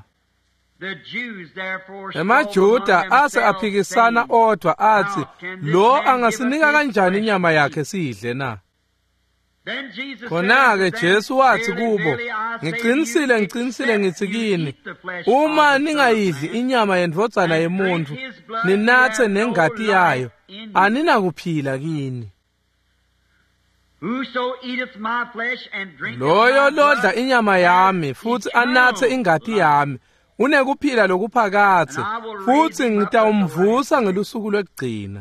EmaJuda ase aphikisana odwa athi, lo angasinika kanjani inyama yakhe sidle na? Khona-ke Jesu wathi kubo, ngiqinisile ngithi kini, uma ningayidli inyama yendvodzana yemuntu, ninathe nengati yayo, aninakuphila kini. Loyo lodla inyama yami futhi anathe ingati yami, unekuphila lokuphakade, futhi ngitawumvusa ngelusuku lwekugcina.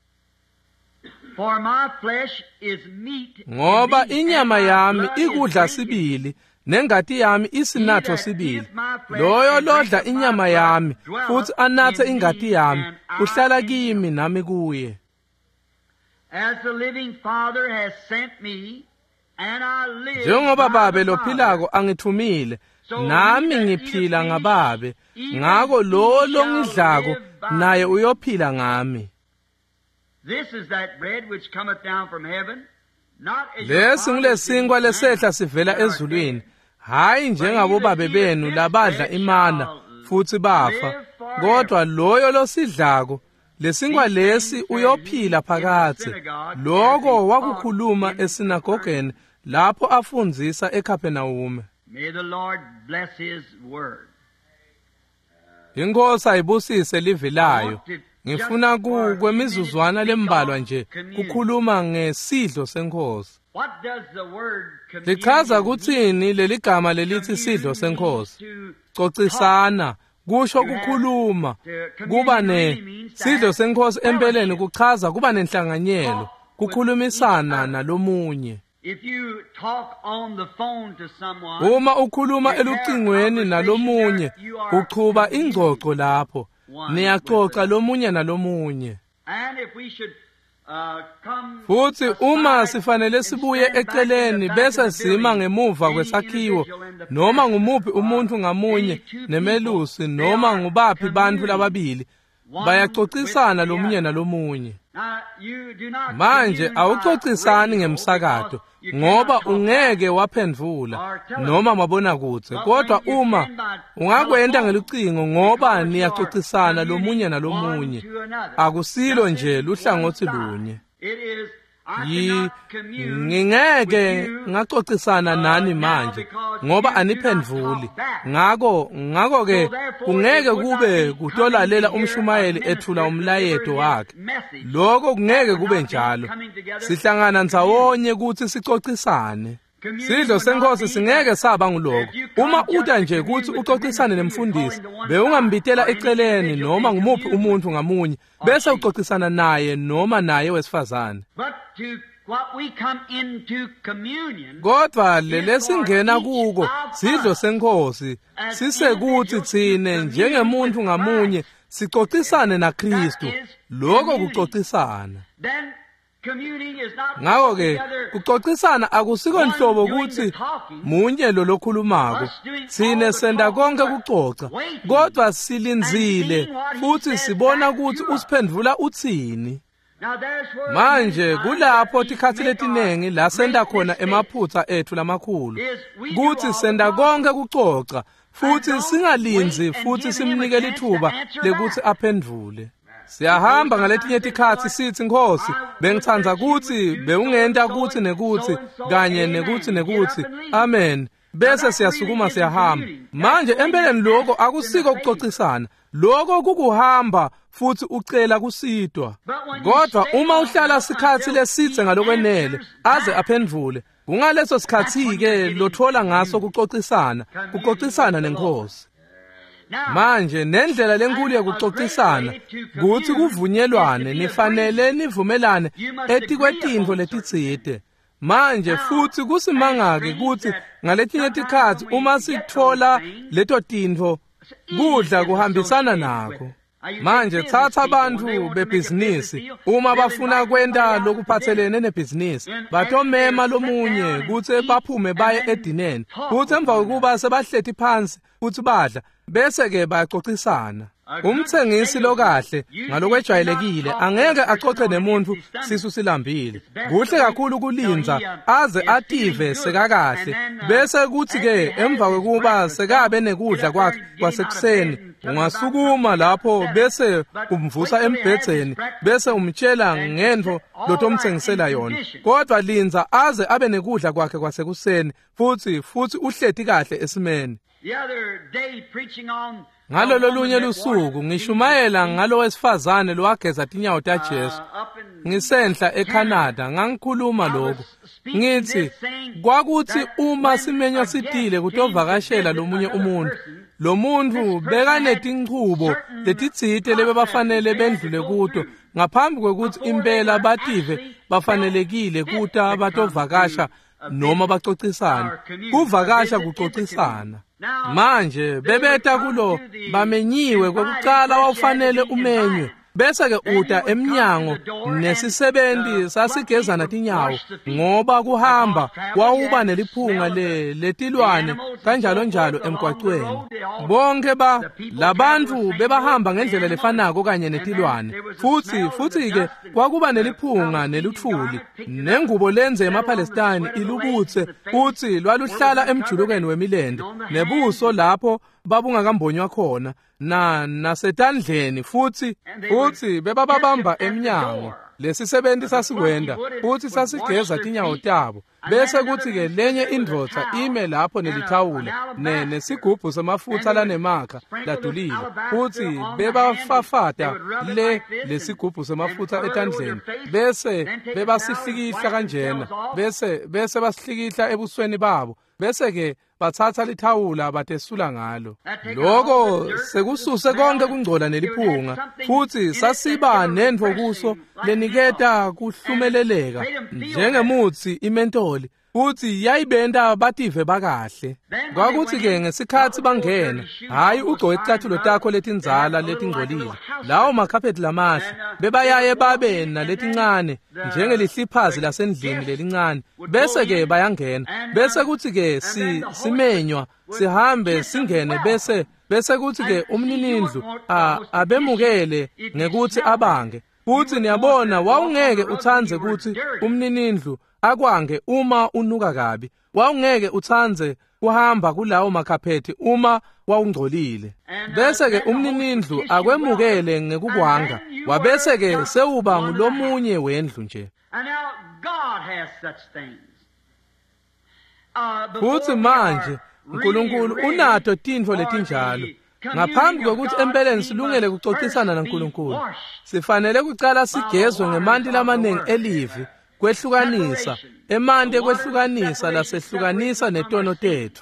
Ngoba inyama yami ikudla sibili, nengati yami isinatho sibili. Loyo lodla inyama yami futhi anathe ingati yami, uhlala kimi nami kuye. Njengoba Babe lophilako angithumile, nami ngiphila ngaBabe, ngako lo longidlako naye uyophila ngami. Lesi ngilesinkwa lesehla sivela ezulwini, hayi njengabo babe benu labadla imana futhi bafa, kodwa loyo losidlako, lesinkwa lesi uyophila phakade. Lokho wakukhuluma esinagogeni lapho afundzisa eKhaphenawume. Inkosi ayibusise livi layo. Ngifuna kwemizuzwana lembalwa nje kukhuluma ngesidlo senkosi. Lichaza kuthini leli gama lelithi sidlo senkosi? Cocisana, kusho kukhuluma. Kuba sidlo senkosi empeleni kuchaza kuba nenhlanganyelo, kukhulumisana nalomunye. Uma ukhuluma elucingweni nalomunye, uchuba ingxoxo lapho. Niyaxoxa lomunye nalomunye. Futhi uma sifanele sibuye eceleni bese sima ngemuva kwesakhiwo, noma ngumuphi umuntu ngamunye nemelusi, noma ngubaphi bantfu lababili, bayaxoxisana lomunye nalomunye. Manje awuxoxisani ngemsakato, ngoba ungeke waphendvula noma mabonakude, kodwa uma ungakwenda ngelucingo ngoba niyaxoxisana lomunye nalomunye, akusilo nje luhlangothi lunye. Ngingeke ngaxoxisana nani manje ngoba aniphendvuli. Ngako ke kungeke kube kutolalela umshumayeli ethula umlayeto wakhe. Lokho kungeke kube njalo. Sihlangana ndzawonye ukuthi sixoxisane. Sidlo senkosi singeke saba nguloko. Uma uta nje ukuthi uxoxisane nemfundisi, bewungambitela eceleni noma ngumuphi umuntu ngamunye, bese uxoxisana naye noma naye wesifazane. Kodwa lesingena kuko sidlo senkosi, sisekuthi thine njengemuntu ngamunye sixoxisane naKristu. Lokho kuxoxisana. Ngako ke kuxoxisana akusiko nhlobo ukuthi munye lo lokhulumako, thine senda konke kuxoxa, kodwa silinzile futhi sibona ukuthi usiphendvula uthini. Manje kulapho tikhathi letinengi la senda khona emaphutsa ethu lamakhulu, kuthi senda konke kuxoxa futhi singalinzi futhi simnikele ithuba lekuthi aphendvule. Siyahamba ngaletinye tikhathi sithi Nkosi, bengithanda kuthi bewungenta kuthi nekuthi kanye nekuthi. Amen. Bese siyasukuma siyahamba. Manje empeleni lokho akusiko ukuxoxisana. Lokho kukuhamba futhi ucela kusidwa. Kodwa uma uhlala isikhathi lesithe ngalokwenele aze aphendvule, kungaleso sikhathi ke lothola ngaso kuxoxisana neNkosi. Manje nendlela lenkulu yokuxoxisana ukuthi kuvunyelwane nifanele nivumelane etikwetinto letitsite. Manje futhi kusimangake ukuthi ngaletinye tikhathi uma sithola leto tinto kudla kuhambisana nako. Manje thatha abantu bebhizinisi uma bafuna kwenda lokuphathelene nebhizinisi batomema lomunye ukuthi baphume baye edineni ukuthi emva kokuba sebahlethi phansi ukuthi badla bese ke baxoxisana. Umthengisi lokahle ngalokwejwayelekile angeke axoxe nemuntu sisu silambile. Kuhle kakhulu kulinza aze ative sekakahle bese kuthi ke emva kokuba sekabe nekudla kwakhe kwasekuseni ungasukuma lapho bese umvusa embhedzeni bese umtshela ngento lotomthengisela yona. Kodwa linza aze abe nekudla kwakhe kwasekuseni futhi uhlethi kahle esimeni. Ngalo lolunye lusuku ngishumayela ngalo wesifazane lowageza tinyawo taJesu ngisenhla eCanada ngangikhuluma lokho ngithi kwakuthi uma simenywa sitile kutovakashela lomunye umuntu lo muntu bekanetinqubo letitsite lebebafanele bendlule kuto ngaphambi kokuthi impela bative bafanelekile kuta batovakasha noma baxoxisana. Kuvakasha kuxoxisana. Manje bebeta kulo bamenyiwe kokuqala wawufanele umenywe bese ke uta emnyango nesisebenzi sasigezana tinyawo ngoba kuhamba wawuba neliphunga letilwane kanjalo emgwaqweni. Bonke labantu bebahamba ngendlela lefanako kanye netilwane futhi ke kwakuba neliphunga neluthuli nengubo lenze emaPalestine ilubuthe uthi lwaluhlala emjulukeni wemilende nebuso lapho babungakambonywa khona nasetandleni futhi bebababamba emnyango lesisebenzi sasikwenda futhi sasigeza tinyawo tabo bese kuthi ke lenye indvodza ime lapho nelithawula nesigubhu semafutha lanemakha ladulile futhi bebafafata lesigubhu semafutha etandleni bese bebasihlikihla kanjena bese basihlikihla ebusweni babo bese ke bathatha lithawula batesula ngalo. Lokho sekususe konke kungcola neliphunga futhi sasiba nendvo kuso leniketa kuhlumeleleka njengemuthi imentoli futhi yayibenda bative bakahle. Kwakuthi ke ngesikhathi bangena hayi ugcoke icathulo takho letinzala letingcolile lawo makhaphethi lamahle bebayaye babe naletincane njengelihliphazi lasendlini lelincane bese ke bayangena bese kuthi ke simenywa sihambe singene bese kuthi ke umninindlu abemukele ngekuthi abange futhi niyabona wawungeke uthanze ukuthi umninindlu akwange uma unuka kabi wawungeke uthanze kuhamba kulawo makhaphethi uma wawungcolile bese ke umninindlu akwemukele ngekukwanga wabese ke sewuba ngulomunye wendlu nje. Futhi manje uNkulunkulu unato tintfo letinjalo. Ngaphambi kokuthi empeleni silungele kuxoxisana noNkulunkulu sifanele kucala sigezwe ngemanti lamanengi elivi kwehlukanisa emanti kwehlukanisa lasehlukanisa netono tethu.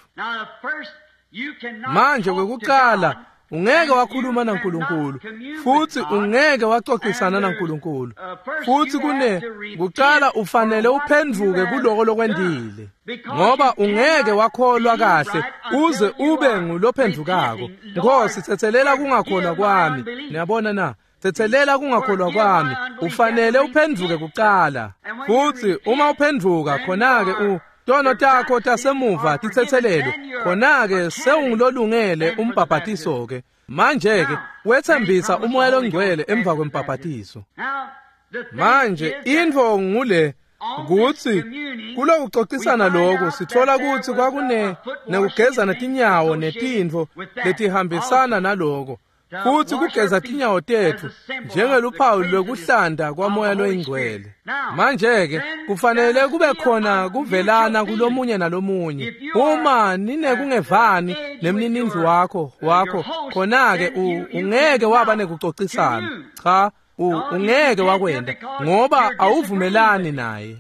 Manje kwekuqala ungeke wakhuluma noNkulunkulu futhi ungeke waxoxisana noNkulunkulu futhi kuqala ufanele uphendvuke kuloko lokwendile ngoba ungeke wakholwa kahle uze ube ngulophendvukako. Nkosi thethelela kungakholwa kwami. Niyabona na? Thethelela kungakholwa kwami. Ufanele uphendvuke kuqala futhi uma uphendvuka khona-ke tono takho tasemuva tithethelelwe khona-ke sewungilolungele umbhabhatiso-ke. Manje-ke wethembisa umoya longcwele emva kwembhabhatiso. Manje indvo ngule kuthi kulokuxoxisana lokho sithola ukuthi kwakune nekugezana tinyawo netintfo letihambisana naloko, futhi kugeza tinyawo tethu njengeluphawu lokuhlanda kwamoya loyingcwele. Manje-ke kufanele kube khona kuvelana kulomunye nalomunye. Uma ninekungevani nemninindlu wakho khona-ke ungeke waba nekuxoxisana. Cha, ungeke wakwenda ngoba awuvumelani naye.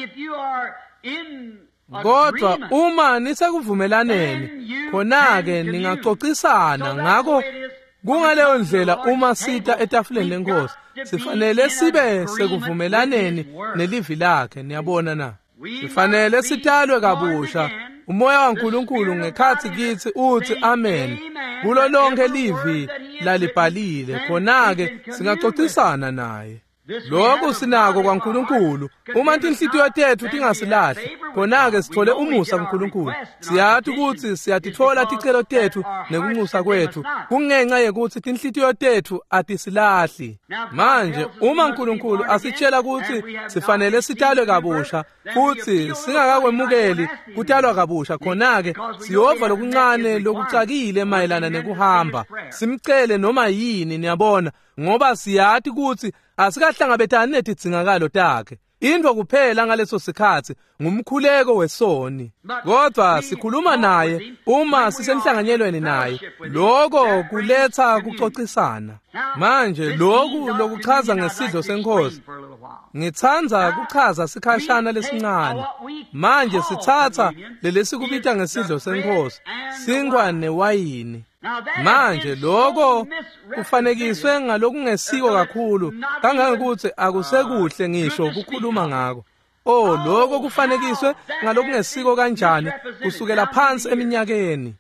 Kodwa uma nisekuvumelaneni khona-ke ningaxoxisana. Ngakho kungaleyo ndlela uma sita etafuleni lenkosi sifanele sibe sekuvumelaneni nelivi lakhe. Niyabona na, sifanele sitalwe kabusha. Umoya kaNkulunkulu ngekhathi kithi uthi amen kulo lonke livi lalibhalile, khona-ke singaxoxisana naye. Lokhu sinako kwaNkulunkulu uma inhliziyo tethu tingasilahli, khona-ke sithole umusa kuNkulunkulu. Siyathi ukuthi siyatithola ticelo tethu nekunxusa kwethu kungenxa yekuthi inhliziyo tethu atisilahli. Manje uma uNkulunkulu asitshela ukuthi sifanele sitalwe kabusha futhi singakakwemukeli kutalwa kabusha, khona-ke siyova lokuncane lokucakile mayelana nekuhamba, simcele noma yini. Niyabona, ngoba siyathi ukuthi asikahlangabetani netidzingakalo takhe. Into kuphela ngaleso sikhathi ngumkhuleko wesoni. Kodwa sikhuluma naye uma sisenhlanganyelweni naye, lokho kuletha kuxoxisana. Manje lokhu lokuchaza ngesidlo senkosi ngithanda kuchaza sikhashana lesincane. Manje sithatha lesikubita ngesidlo senkosi singwa newayini. Manje lokho kufanekiswe ngalokungesiko kakhulu kangangokuthi akusekuhle ngisho ukukhuluma ngako. Lokho kufanekiswe ngalokungesiko kanjani kusukela phansi eminyakeni.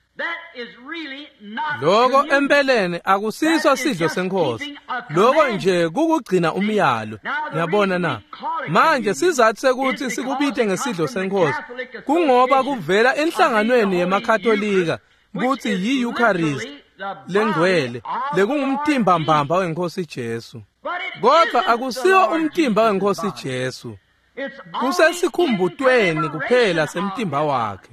Lokho empeleni akusiso sidlo senkosi, lokho nje kukugcina umyalo. Niyabona na, manje sizathu sekuthi sikubite ngesidlo senkosi kungoba kuvela enhlanganweni yemakatolika kuthi yi-Eucharist lengcwele lekungumtimba mbamba wenkosi Jesu. Kodwa akusiyo umtimba wenkosi Jesu, kusesikhumbutweni kuphela semtimba wakhe.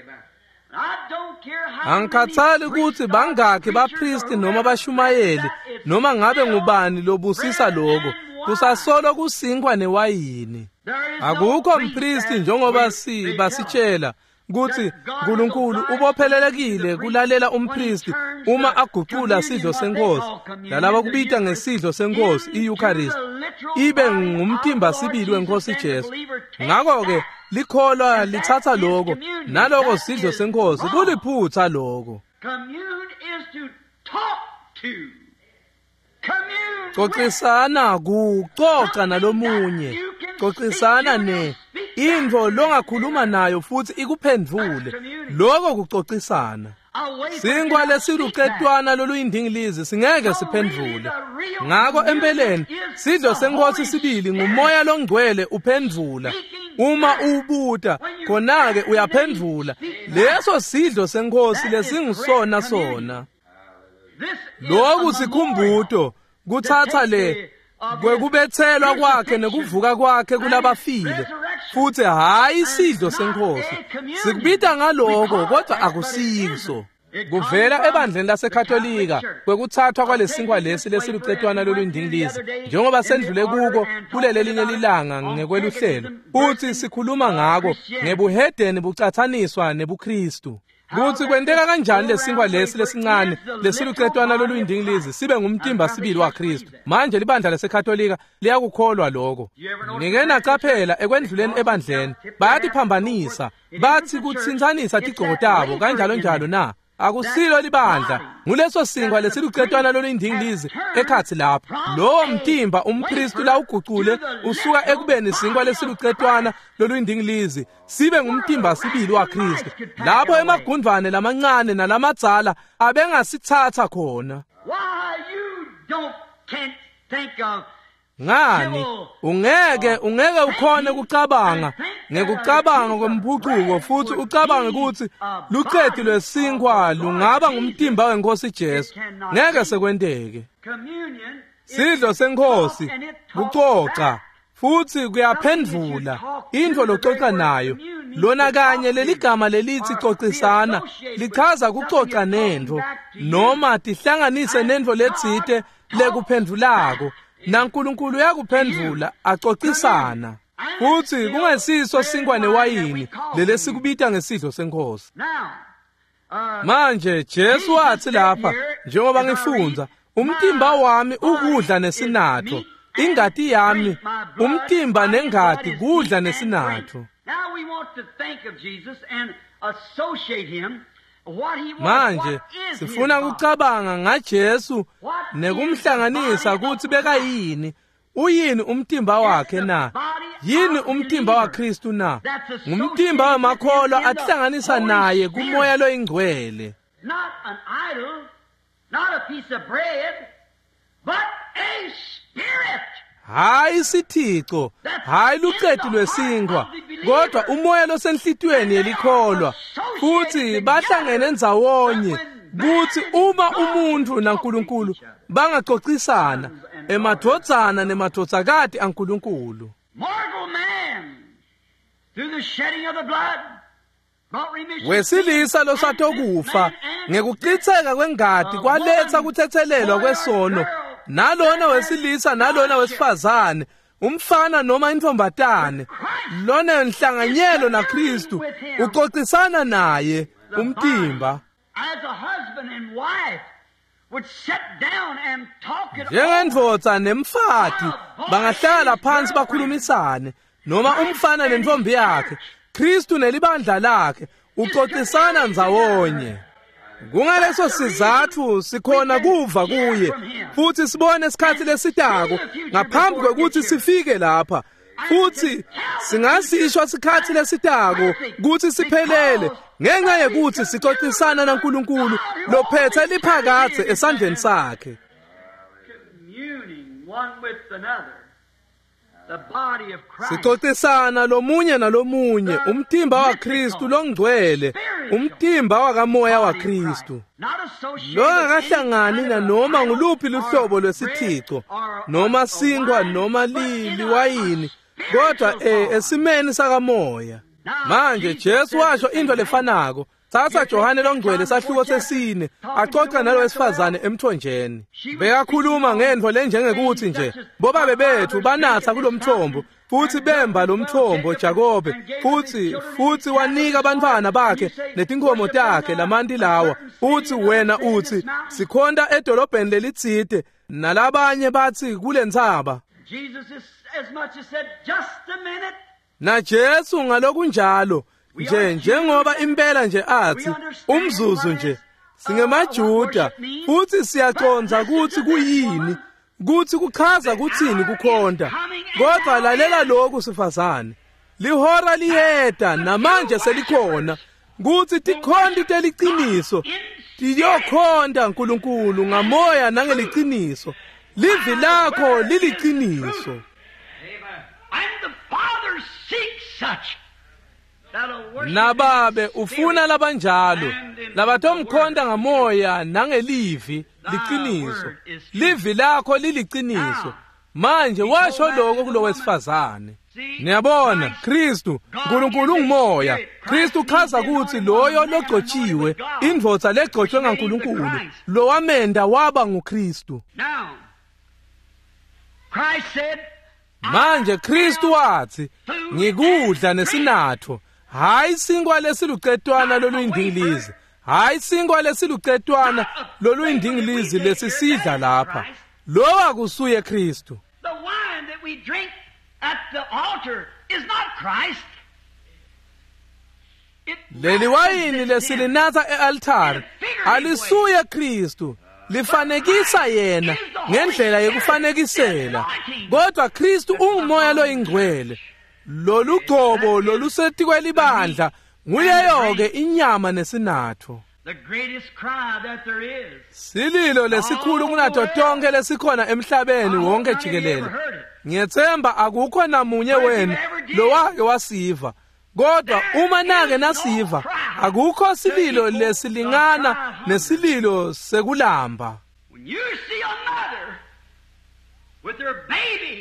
Angikhathali ukuthi bangakhi bapristi noma bashumayeli noma ngabe ngubani lobusisa lokho, kusasolo kusingwa newayini. Akukho mpristi njengoba basitshela kuthi uNkulunkulu ubophelelekile kulalela umpristi uma aguqula sidlo senkosi lalabo kubita ngesidlo senkosi i-Eucharist ibe ngumtimba sibili wenkosi Jesu. Ngakho-ke likholwa lithatha lokho naloko sidlo senkosi kuliphutha lokho. Xoxisana kuxoxa nalomunye, xoxisana into longakhuluma nayo futhi ikuphendvule. Lokho kuxoxisana. Singwa lesiluqedwana loluyindingilizi singeke siphendvule. Ngakho empeleni sidlo senkosi sibili ngumoya longcwele uphendvula. Uma ubuta khona-ke uyaphendvula. Leso sidlo senkosi lesingusona sona. Lokhu sikhumbuto kuthatha kwekubethelwa kwakhe nekuvuka kwakhe kulabafile, futhi hayi isidlo senkosi. Sikubita ngaloko kodwa akusiso. Kuvela ebandleni lasekatolika kwekuthathwa kwalesinkwa lesiluqedwana loluyindingilizi njengoba sendlule kuko kuleli linye lilanga ngekweluhlelo. Uthi sikhuluma ngako ngebuhedeni bucathaniswa nebuKristu. Kuthi kwenteka kanjani lesinkwa lesincane lesiluqedwana loluyindingilizi sibe ngumtimba sibili waKristu. Manje libandla lasekatolika liyakukholwa lokho. Ngike nacaphela ekwendluleni ebandleni bayatiphambanisa, bathi kutsintsanisa tigqoko tabo kanjalo njalo na. Akusilo libandla nguleso singwa lesiluqedwana loluyindingilizi ekhathi lapho. Lowo mtimba umKristu la uguqule usuka ekubeni singwa lesiluqedwana loluyindingilizi sibe ngumtimba sibili waKristu. Lapho emagundwane lamancane nalamadzala abengasithatha khona. Ngani ungeke ukhone kucabanga ngekucabanga kwemphucuko futhi ucabange ukuthi luqedi lwesinkwa lungaba ngumtimba wenkosi Jesu? Ngeke sekwenteke. Sidlo senkosi kuxoxa futhi kuyaphendvula into loxoxa nayo. Lona kanye leligama lelithi xoxisana lichaza kuxoxa nento noma tihlanganise nento letsite lekuphendulako. NaNkulunkulu yakuphendvula axoxisana. Futhi kungesiso sinkwa newayini lelesikubita ngesidlo senkosi. Manje Jesu wathi lapha njengoba ngifundza, umtimba wami ukudla nesinatho, ingati yami umtimba nengati kudla nesinatho. Manje sifuna kucabanga ngaJesu nekumhlanganisa ukuthi bekayini, uyini umtimba wakhe na, yini umtimba waKristu na, ngumtimba wamakholwa ahlanganisa naye kumoya loyingcwele. Not an idol, not a piece of bread, but a spirit. Hayi isithixo, hayi luqedi lwesinkwa, kodwa umoya losenhlitweni yelikholwa, futhi bahlangene ndzawonye kuthi uma umuntu naNkulunkulu bangaxoxisana emadodzana nemadodzakati aNkulunkulu. Mortal man, through the shedding of the blood, wesilisa losatokufa ngekuchitheka kwengati kwaletha kuthethelelwa kwesono, nalona wesilisa nalona wesifazane, umfana noma intombatane, lona enhlanganyelo naKristu uxoxisana naye umtimba. Njengendvodza nemfati bangahlala phansi bakhulumisane, noma umfana nentombi yakhe, Kristu nelibandla lakhe uxoxisana ndzawonye. Kungaleso sizathu sikhona kuva kuye, futhi sibone isikhathi lesitako ngaphambi kokuthi sifike lapha, futhi singasisho isikhathi lesitako ukuthi siphelele ngenxa yokuthi sixoxisana naNkulunkulu lophethe liphakathe esandleni sakhe. Sixoxisana lomunye nalomunye umtimba waKristu longcwele, umtimba wakamoya waKristu. Longakahlangani nanoma nguluphi luhlobo lwesithixo, noma sinkwa noma liwayini, kodwa esimeni sakamoya. Manje Jesu washo into lefanako. Thatha Johane longcwele sahluko sesine axoxa nalowesifazane emthonjeni. Bekakhuluma ngento lenjengekuthi nje bobabe bethu banatha kulomthombo, futhi bemba lomthombo Jakobe, futhi wanika abantwana bakhe netinkomo takhe lamanti lawa, futhi wena uthi sikhonda edolobheni lelitsite, nalabanye bathi kulentsaba. Na Jesu ngalokunjalo njengoba impela nje athi umzuzu nje singemaJuda, futhi siyaconza ukuthi kuyini, kuthi kuchaza kuthini kukhonda. Kodwa lalela lokhu sifazane, lihora liyeda namanje selikhona, kuthi tikhonda iteliciniso, tiyokhonda uNkulunkulu ngamoya nangeliciniso, livi lakho liliciniso. And the Father seeks such. Nababe ufuna labanjalo, labatomkhonda ngamoya nangelivi liqiniso, livi lakho liliqiniso. Manje washo lokho kulowesifazane. Niyabona, Kristu, uNkulunkulu ungumoya. Kristu chaza ukuthi loyo logcotshiwe, indvodza legcotshwe ngaNkulunkulu, lo wamenda waba nguKristu. Manje Kristu wathi, ngikudla nesinatho, hayi sinkwa lesiluqedwana loluyindingilizi, hayi sinkwa lesiluqedwana loluyindingilizi lesisidla lapha. Lo akusuye Kristu. The wine that we drink at the altar is not Christ. Leli wayini lesilinatha e-altari alisuye Kristu, lifanekisa yena ngendlela yokufanekisela. Kodwa Kristu ungumoya loyingcwele, lolugcobo lolusetikwe libandla, nguyeyo-ke inyama nesinatho. Sililo lesikhulu kunato tonke lesikhona emhlabeni wonke jikelele. Ngiyethemba akukho namunye wenu lowake wasiva. Kodwa uma nake nasiva, akukho sililo lesilingana nesililo sekulamba. When you see a mother with her baby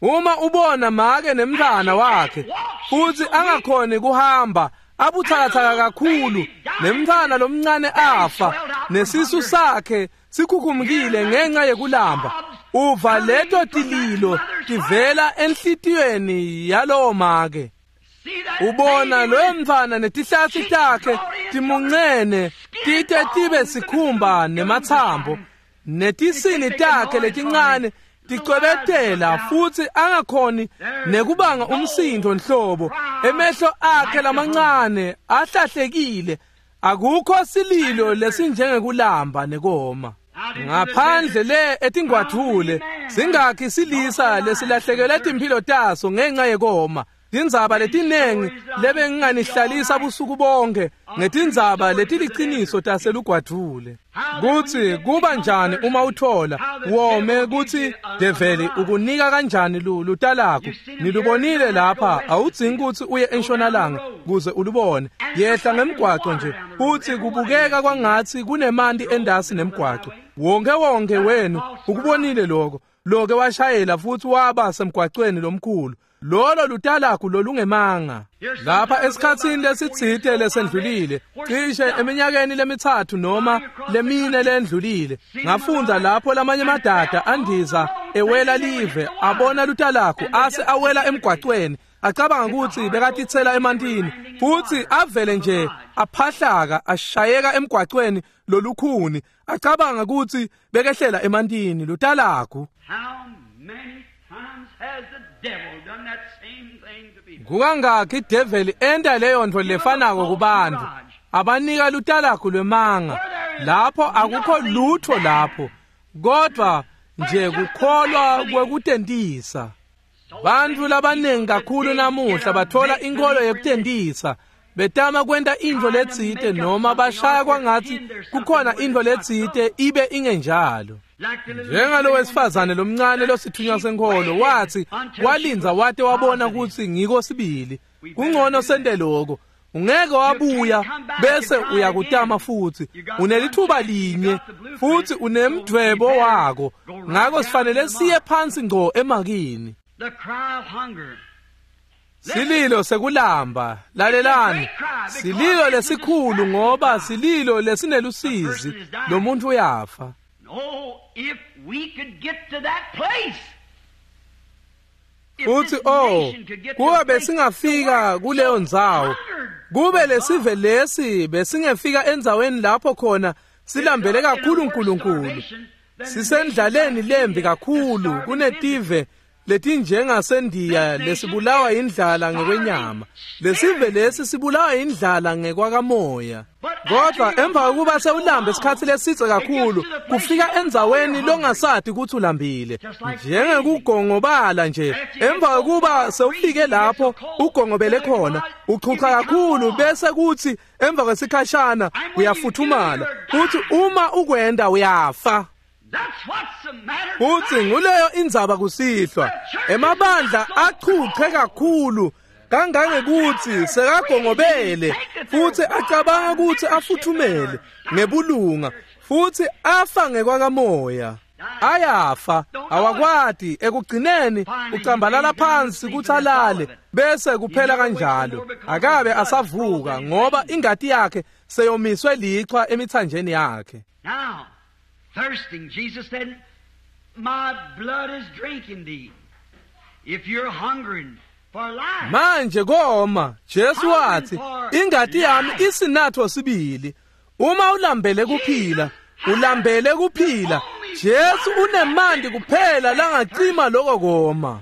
Uma ubona make nemntana wakhe futhi angakhoni kuhamba abuthakathaka kakhulu nemntana lomncane afa nesisu sakhe sikhukhumukile ngenxa yekulamba uva leto tililo tivela enhlitiyweni yalowo make ubona loyo mfana netihlahla takhe timuncene tite tibe sikhumba nemathambo netisini takhe letincane ticwebetela futhi angakhoni nekubanga umsindo nhlobo emehlo akhe lamancane ahlahlekile akukho sililo lesinjengekulamba nekoma ngaphandle le etingwathule singakhi silisa lesilahlekelwe timpilo taso ngenxa yekoma tindzaba letinengi lebenginganihlalisa busuku bonke ngetindzaba letiliciniso taselugwadule kuthi kuba njani uma uthola wome kuthi develi ukunika kanjani lutalako nilubonile lapha awudzingi ukuthi uye enshonalanga kuze ulubone yehla ngemgwaco nje futhi kubukeka kwangathi kunemanti endasi nemgwaco wonke wenu ukubonile lokho washayela futhi waba semgwacweni lomkhulu lolo lutalako lolungemanga lapha esikhatsini lesitsite lesendlulile cishe eminyakeni lemithathu noma lemine lendlulile ngafunda lapho lamanye amadada andiza ewela live abona lutalako ase awela emgwacweni acabanga ukuthi bekatithela emantini futhi avele nje aphahlaka ashayeka emgwacweni lolukhuni acabanga ukuthi bekehlela emantini lutalako kukangaki ideveli enda leyo nto lefanako kubantu abanika lutalako lwemanga lapho akukho lutho lapho kodwa nje kukholwa kwekutentisa bantu labanengi kakhulu namuhla bathola inkolo yekutentisa betama kwenta into letsite noma bashaya kwangathi kukhona into letsite ibe ingenjalo njengalo wesifazane lomncane losithunywa senkolo wathi walinza wate wabona ukuthi ngiko sibili kungcono sente lokho ungeke wabuya bese uyakutama futhi unelithuba linye futhi unemdwebo wako ngako sifanele siye phansi ngo emakini sililo sekulamba lalelani sililo lesikhulu ngoba sililo lesinelusizi lomuntu uyafa Oh, if we could get to that place. Futhi kuba besingafika kuleyo ndzawo kube lesive lesi besingefika endzaweni lapho khona silambele kakhulu uNkulunkulu sisendlaleni lembi kakhulu kunetive letinjengasendiya lesibulawa indlala ngekwenyama lesive lesi sibulawa indlala ngekwakamoya kodwa emva kokuba sewulambe isikhathi lesitse kakhulu kufika endzaweni longasathi ukuthi ulambile njengekugongobala nje emva kokuba sewufike lapho ugongobele khona uchucha kakhulu bese kuthi emva kwesikhashana uyafuthumala kuthi uma ukwenda uyafa futhi nguleyo indzaba kusihlwa emabandla achuche kakhulu kangangekuthi sekagongobele futhi acabanga ukuthi afuthumele ngebulunga futhi afa ngekwakamoya ayafa awakwati ekugcineni ucambalala phansi ukuthi alale bese kuphela kanjalo akabe asavuka ngoba ingati yakhe seyomiswe lichwa emithanjeni yakhe. Now, thirsting, Jesus said, my blood is drinking thee. If you're hungering for life. Manje koma Jesu wathi ingati yami isinatho sibili uma ulambele kuphila ulambele kuphila Jesu unemandi kuphela langacima lokho koma.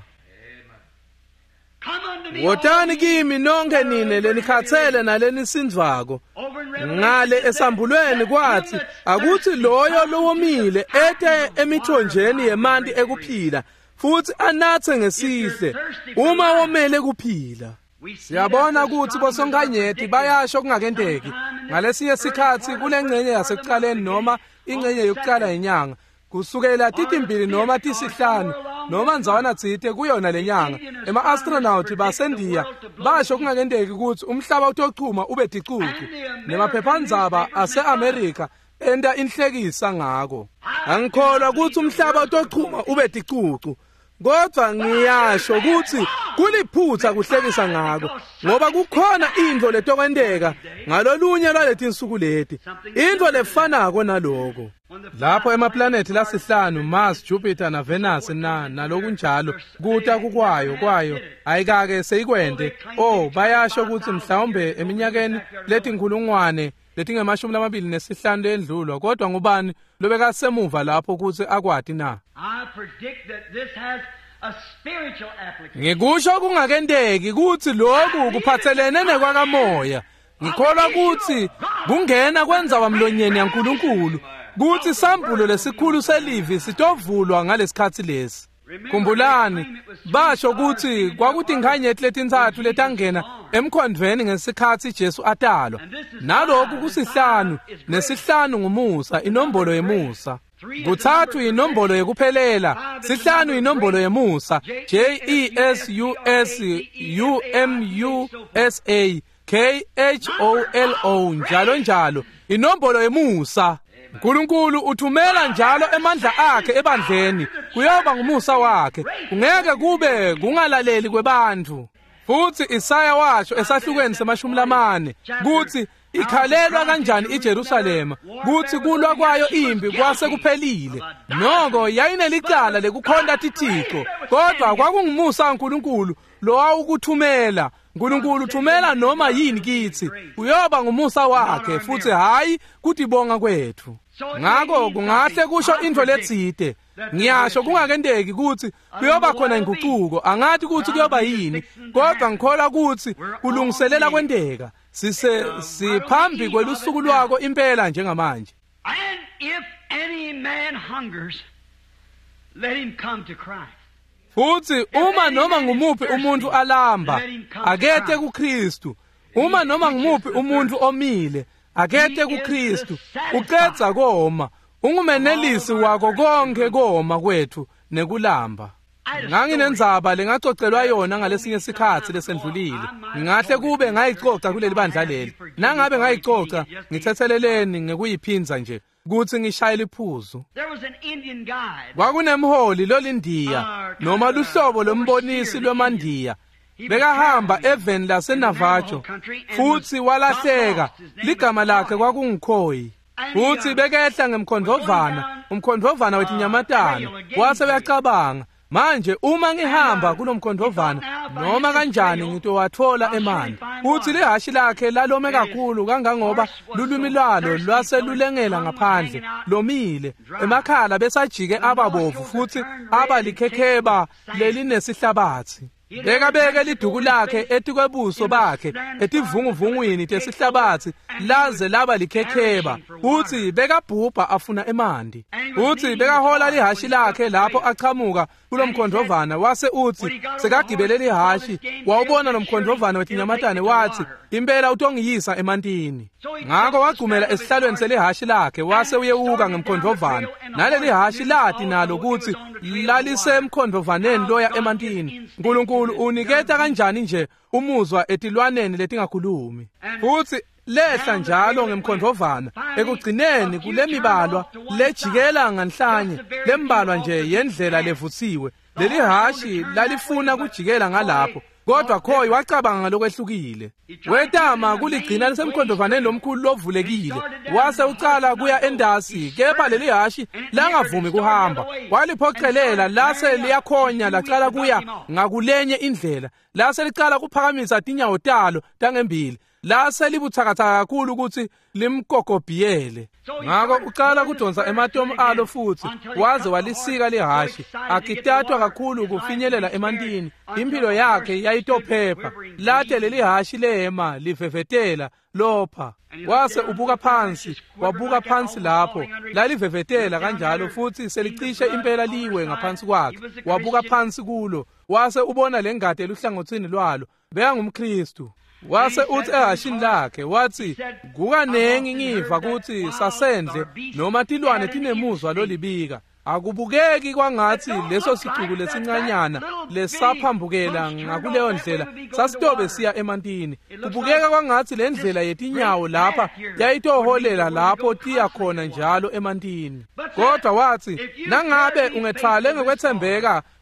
Wotani kimi nonke nine lenikhathele nalenisindvako ngale esambulweni kwathi akuthi loyo lowomile ete emithonjeni yemanti ekuphila futhi anathe ngesihle uma womele kuphila. Siyabona ukuthi bosonkanyeti bayasho kungakenteki ngalesinye isikhathi kulengcenye yasekuqaleni noma ingcenye yokuqala inyanga kusukela titimbili noma tisihlanu noma ndzwana tsite kuyona lenyanga ema-astronaut basendiya basho kungakenteki ukuthi umhlaba utochuma ube ticucu nemaphephandzaba ase-Amerika enta inhlekisa ngako. Angikholwa ukuthi umhlaba utochuma ube ticucu Kodwa ngiyasho ukuthi kuliphutha kuhlekisa ngako ngoba kukhona into letokwendeka ngalolunye lwalethi insuku leti. Into lefanako naloko. Lapho emaplanethi lasihlanu Mars, Jupiter na Venus nalokunjalo kuta kwayo ayikake seyikwende. Bayasho ukuthi mhlawumbe eminyakeni leti nkulungwane letinge-25 endlulwa kodwa ngubani lobeka semuva lapho ukuthi akwati na. Ngikusho kungakendeki ukuthi lokhu kuphathelene nekwakamoya. Ngikholwa ukuthi kungena kwenzawa mlonyeni yaNkulunkulu kuthi sambulo lesikhulu selivi sitovulwa ngalesikhathi lesi. Khumbulani basho ukuthi kwakuthi inkhanyeti letintathu letangena emkhondweni ngesikhathi Jesu atalwa. Nalokhu kusihlanu nesihlanu ngumusa, inombolo yemusa. Kuthathu inombolo yekuphelela, sihlanu inombolo yemusa, JESUS KHOLO njalo inombolo yemusa. uNkulunkulu uthumela njalo emandla akhe ebandleni kuyoba ngumusa wakhe, kungeke kube kungalaleli kwebantu. Futhi Isaya washo esahlukweni se-40 kuthi ikhalelwa kanjani iJerusalema, kuthi kulwa kwayo impi kwase kuphelile. Noko yayinelicala lekukhonda Thixo, kodwa kwakungumusa kaNkulunkulu lowawukuthumela. uNkulunkulu uthumela noma yini kithi uyoba ngumusa wakhe futhi hayi kutibonga kwethu. Ngakho kungahle kusho into letsite. Ngiyasho kungakendeki ukuthi kuyoba khona inguquko, angathi ukuthi kuyoba yini, kodwa ngikholwa ukuthi kulungiselela kwendeka. Siphambi kwelusuku lwako impela njengamanje. And if any man hungers, let him come to Christ. Futhi uma noma ngumuphi umuntu alamba, akethe kuKristu. Uma noma ngumuphi umuntu omile, akethe kuKristu. Uqedza koma, ungumenelisi wako konke koma kwethu nekulamba. Nganginenzaba lengacocelwa yona ngalesinye isikhathi lesendlulile. Ngingahle kube ngayicoca kuleli bandla leli. Nangabe ngayicoca ngithetheleleni ngekuyiphinza nje kuthi ngishayela iphuzu. Kwakunemholi lolindiya noma luhlobo lombonisi lwemandiya. Bekahamba eveni laseNavajo futhi walahleka, ligama lakhe kwakungikhoyi. Futhi bekehla ngemkhondlovana, umkhondlovana wetinyamatane, wase uyacabanga. Manje uma ngihamba kulomkhondlovana noma kanjani ngitowathola emanti. Futhi lehashi lakhe lalome kakhulu kangangoba lulwimi lwalo lwaselulengela ngaphandle, lomile, emakhala besajike ababovu futhi abalikhekheba lelinesihlabathi. Bekabeke liduku lakhe etikwebuso bakhe etivunguvungwini tesihlabathi laze laba likhekheba, futhi bekabhubha afuna emanti. Futhi bekahola lihashi lakhe lapho achamuka kulomkhondlovana, wase uthi sekagibele lihashi wawubona lomkhondlovana wetinyamatane wathi impela utongiyisa emantini. Ngakho wagcumela esihlalweni selihashi lakhe wase uyewuka ngemkhondlovana. Naleli hashi lati nalo kuthi lalisemkhondlovaneni loya emantini. uNkulunkulu uniketa kanjani nje umuzwa etilwaneni letingakhulumi. Futhi lehla njalo ngemkhondlovana ekugcineni kulemibalwa lejikela nganhlanye, lembalwa nje yendlela levutsiwe. Leli hashi lalifuna kujikela ngalapho, kodwa khoyi wacabanga lokwehlukile. Wetama kuligcina lisemkhondlovaneni lomkhulu lovulekile, wase ucala kuya endasi, kepha leli hashi langavumi kuhamba. Waliphoqelela lase liyakhonya lacala kuya ngakulenye indlela, lase licala kuphakamisa tinyawo talo tangembili, lase libuthakathaka kakhulu ukuthi limgogobhiyele. Ngakho ucala kudonsa ematomu alo futhi waze walisika lihashi, akitatwa kakhulu kufinyelela emantini. Impilo yakhe yayitophepha. Lathe leli hashi lema livevetela lopha. Wase ubuka phansi, wabuka phansi lapho, lalivevetela kanjalo futhi selicishe impela liwe ngaphansi kwakhe. Wabuka phansi kulo, wase ubona lengadi eluhlangothini lwalo, beya ngumKristu. Wase uthi ehashini lakhe wathi, kukanengi ngiva kuthi sasendle noma tilwane tinemuzwa lolibika. Akubukeki kwangathi leso sixuku lesincanyana lesaphambukela ngakuleyo ndlela sasitobe siya emantini. Kubukeka kwangathi le ndlela yetinyawo lapha yayitoholela lapho tiya khona njalo emantini. Kodwa wathi, nangabe ungethwale ngekwethembeka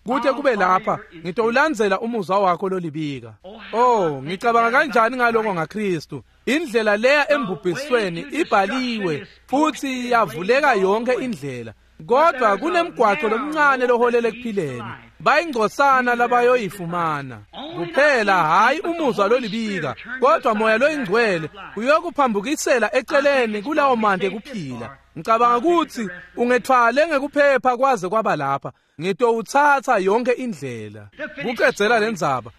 kuthe kube lapha ngitowulandzela umuzwa wakho lolibika. Ngicabanga kanjani ngaloko ngaKristu. Indlela leya embubhisweni ibhaliwe futhi yavuleka yonke indlela. Kodwa kunemgwaqo lomncane loholela ekuphileni. Bayingcosana labayoyifumana. Kuphela hayi umuzwa lolibika, kodwa moya loyingcwele uyokuphambukisela eceleni kulawo mande kuphila. Ngicabanga ukuthi ungethwale ngekuphepha kwaze kwaba lapha. Ngitowuthatha yonke indlela. Kuqedzela lendzaba.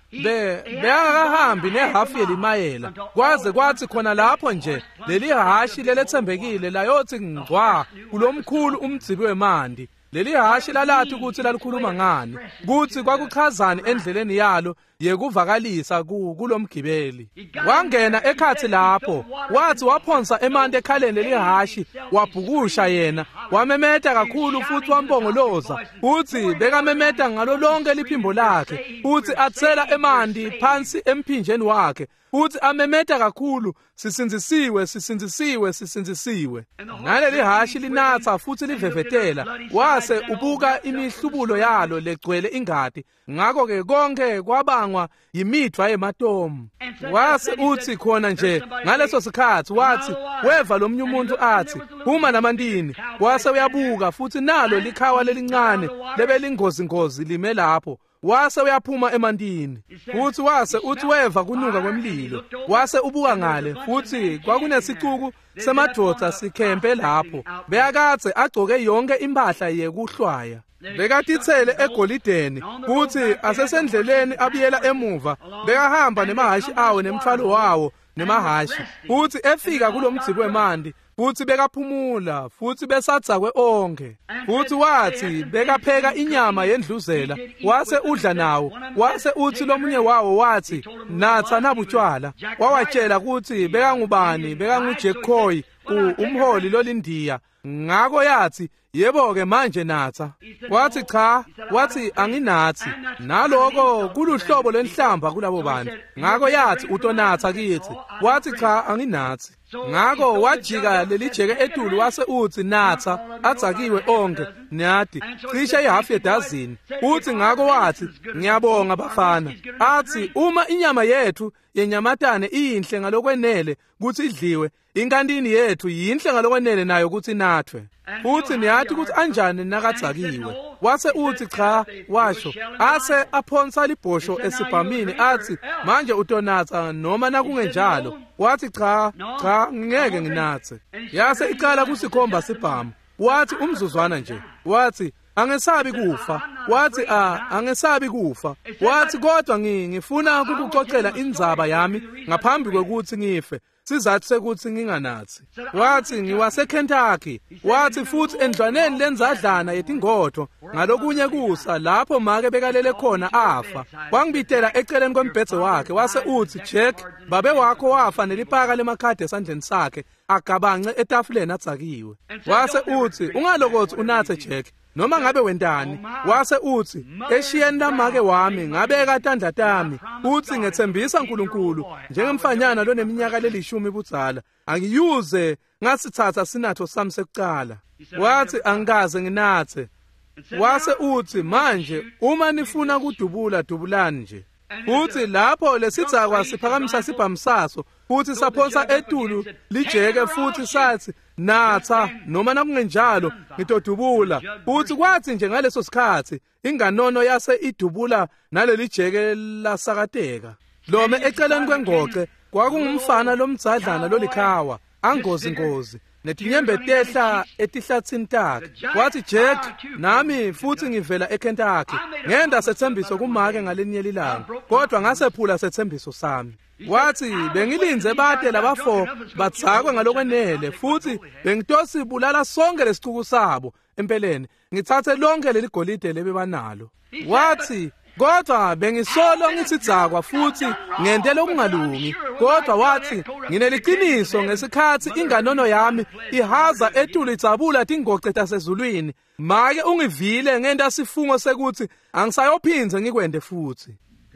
Bengakahambi nehafu yelimayela. Kwaze kwathi khona lapho nje leli hashi lelethembekile layothi ngcwa kulomkhulu umdzibi wemandi. Leli hashi lalathi ukuthi lalikhuluma ngani, kuthi kwakuchazani endleleni yalo yekuvakalisa kulomgibeli. Wangena ekhathi lapho, wathi waphonsa emanti ekhaleni leli hashi, wabhukusha yena, wamemeta kakhulu futhi wambongoloza, uthi bekamemeta ngalo lonke liphimbo lakhe, uthi athela emanti phansi emphinjeni wakhe, uthi amemeta kakhulu, sisinzisiwe, sisinzisiwe, sisinzisiwe. Naleli hashi linatha futhi livevetela, wase ubuka imihlubulo yalo legcwele ingadi. Ngakho-ke konke kwabangwa yimithwa yematomu. Wase uthi khona nje ngaleso sikhathi wathi weva lomnye umuntu athi uma namantini. Wase uyabuka futhi nalo likhawa lelincane lebelingozi lime lapho. Wase uyaphuma emantini. Futhi wase uthi weva kunuka kwemlilo. Wase ubuka ngale futhi kwakunesicuku semadoda sikhempe lapho. Beyakathe agcoke yonke impahla yekuhlwaya. Bekatithele egolideni futhi asesendleleni abuyela emuva. Bekahamba nemahashi awo nemthwalo wawo nemahashi. Futhi efika kulomdzibi wemandi. Futhi bekaphumula futhi besadzakwe onke. Futhi wathi bekapheka inyama yendluzela. Wase udla nawo. Wase uthi lomunye wawo wathi natha nabutshwala. Wawatshela ukuthi bekangubani, bekanguJack Coy, umholi lolindiya. Ngakho yathi yebo-ke manje natha. Wathi cha, wathi anginathi. Naloko kuluhlobo lwenhlamba kulabo bantu. Ngakho yathi utonatha kithi. Wathi cha anginathi. Ngakho wajika lelijeke etulu wase uthi natha adzakiwe onke niyadi cishe ihafu yedazini. Uthi ngakho wathi ngiyabonga bafana. Athi uma inyama yethu yenyamatane iyinhle ngalokwenele kuthi idliwe, inkantini yethu yinhle ngalokwenele nayo kuthi nathwe. Uthi niyathi ukuthi anjani nakadzakiwe. Wase uthi cha, washo. Ase aphonsa libhosho esibhamini athi manje utonatha noma nakungenjalo. Wathi cha, ngeke nginathe. Yase iqala kusikhomba sibhamu. Wathi umzuzwana nje. Wathi angesabi kufa. Wathi angesabi kufa. Wathi kodwa ngifuna ukukuxoxela indzaba yami ngaphambi kokuthi ngife. Sizathu sekuthi nginganathi. Wathi ngiwaseKentucky. Wathi futhi endlwaneni lenzadlana yetingotho ngalokunye kusa lapho make bekalele khona afa. Wangibitela eceleni kwembhedze wakhe. Wase uthi Jack, babe wakho wafa nelipaka lemakhadi esandleni sakhe agabance etafuleni adzakiwe. Wase uthi ungalokothi unathe Jack noma ngabe wendani. Wase uthi eshiyeni lamake wami ngabeka tandla tami. Uthi ngethembisa uNkulunkulu njengemfanyana loneminyaka lelishumi budzala angiyuze ngasithatha sinatho sami sekuqala. Wathi angikaze nginathe. Wase uthi manje uma nifuna kudubula dubulani nje. Uthi lapho lesidzakwa siphakamisa sibhamu saso futhi saphonsa etulu lijeke futhi sathi natha noma nakungenjalo ngitodubula. Uthi kwathi nje ngaleso sikhathi inganono yase idubula naleli jeke lasakateka. Lome eceleni kwengoce kwakungumfana lomdzadlana lolikhawa angozi netinyembe tehla etihlathini takhe. Wathi Jack, nami futhi ngivela eKentucky. Ngenda sethembiso kumake ngalenye lilanga, kodwa ngasephula sethembiso sami. Wathi bengilinze bade labafo bathakwe ngalokwenele futhi bengitosi bulala sonke lesicuku sabo empeleni. Ngithathe lonke leli golide lebebanalo. Wathi kodwa bengisolo ngisidzakwa futhi ngentela okungalungi. Kodwa wathi ngineliqiniso ngesikhathi inganono yami ihaza etulu itsabula tingoce tasezulwini. Make ungivile ngenta sifungo sekuthi angisayophinze ngikwende futhi.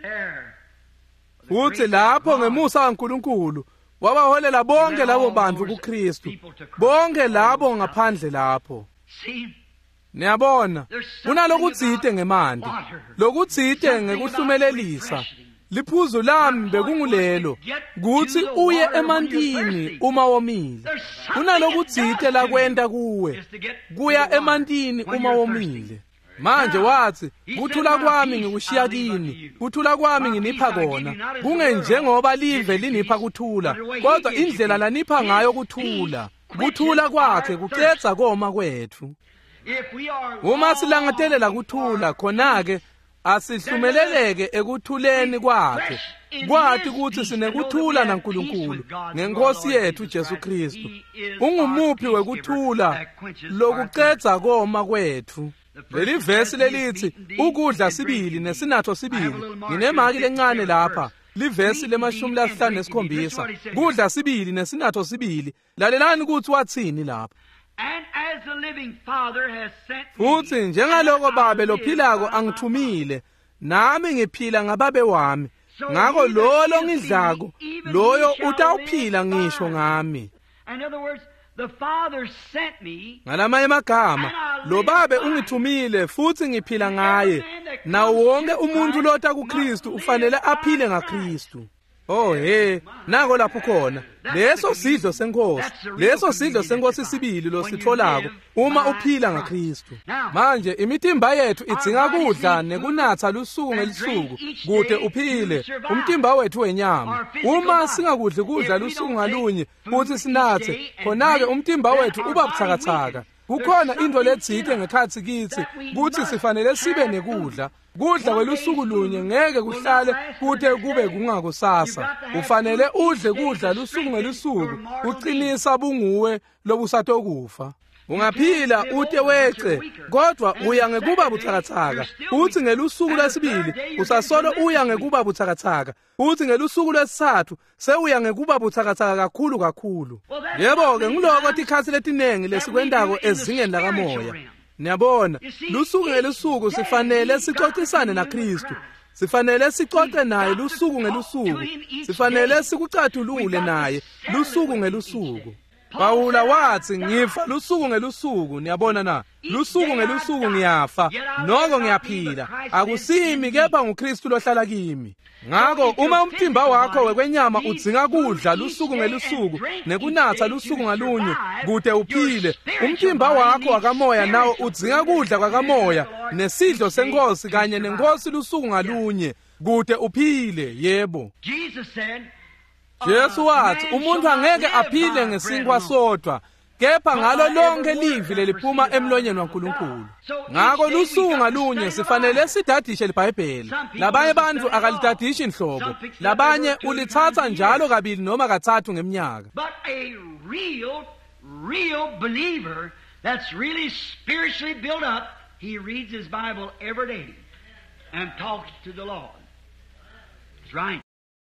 Uthi lapho ngemusa kaNkulunkulu wabaholela bonke labo bantu kuKristu. Bonke labo ngaphandle lapho. Niyabona, kunalokutsite ngemanti, lokutsite ngekuhlumelelisa. Liphuzu lami bekungulelo, kuthi uye emantini uma womile. Kunalokutsite la kwenta kuwe, kuya emantini uma womile. Manje wathi, kuthula kwami ngikushiya kini, kuthula kwami nginipha kona. Kungenjengoba live linipha kuthula, kodwa indlela lanipha ngayo kuthula. Kuthula kwakhe kucetha koma kwethu. Uma silangatelela kuthula khona-ke asihlumeleleke ekuthuleni kwakhe. Kwathi ukuthi sinekuthula naNkulunkulu ngeNkosi yethu Jesu Kristu. Ungumuphi wekuthula lokucetha koma kwethu. Leli vesi lelithi ukudla sibili nesinatho sibili. Nginemaki lencane lapha. Livesi le-57. Kudla sibili nesinatho sibili. Lalelani ukuthi wathini lapha. Futhi njengaloko Baba lophilako angithumile, nami ngiphila ngaBaba wami. Ngakho lolo ngidlako, loyo utawuphila ngisho ngami. Ngalamanye amagama, lo Baba ungithumile futhi ngiphila ngaye. Nawo wonke umuntu lota kuKristu ufanele aphile ngaKristu. Oh nako lapho khona. Leso sidlo senkosi. Leso sidlo senkosi sibili lo sitholako uma uphila ngaKristu. Manje imitimba yethu idzinga kudla nekunatha lusuku ngelisuku kude uphile. Umtimba wethu wenyama. Uma singakudli kudla lusuku ngalunye futhi sinathe, khona-ke umtimba wethu uba buthakathaka. Kukhona into letsite ngekhathi kithi kuthi sifanele sibe nekudla. Kudla kwelusuku lunye ngeke kuhlale kuthe kube kungakusasa. Ufanele udle kudla lusuku ngelusuku, uqinisa bunguwe lobusatokufa. Ungaphila ute wece, kodwa uya ngekuba buthakathaka. Uthi ngelusuku lwesibili usasolo uya ngekuba buthakathaka. Uthi ngelusuku lwesithathu sewuya ngekuba buthakathaka kakhulu. Yebo-ke ngiloko tikhathi letinengi lesikwendako ezingeni lakamoya. Niyabona, lusuku ngelusuku sifanele sixoxisane naKristu. Sifanele sixoxe naye lusuku ngelusuku. Sifanele sikucathulule naye lusuku ngelusuku. Pawula wathi ngifa lusuku ngelusuku. Niyabona na? Lusuku ngelusuku ngiyafa, noko ngiyaphila. Akusimi kepha nguKristu lohlala kimi. Ngakho uma umtimba wakho wekwenyama udzinga kudla lusuku ngelusuku nekunatha lusuku ngalunye kude uphile, umtimba wakho wakamoya nawo udzinga kudla kwakamoya nesidlo senkosi kanye nenkosi lusuku ngalunye kude uphile. Yebo, Jesu wathi umuntu angeke aphile ngesinkwa sodwa, kepha ngalo lonke livi leliphuma emlonyeni waNkulunkulu. Ngakho lusuku ngalunye sifanele sidadishe iBhayibheli. Labanye bantu akalidadishi inhlobo, labanye ulithatha njalo kabili noma kathathu ngeminyaka. But a real believer that's really spiritually built up, he reads his Bible every day and talks to the Lord. That's right.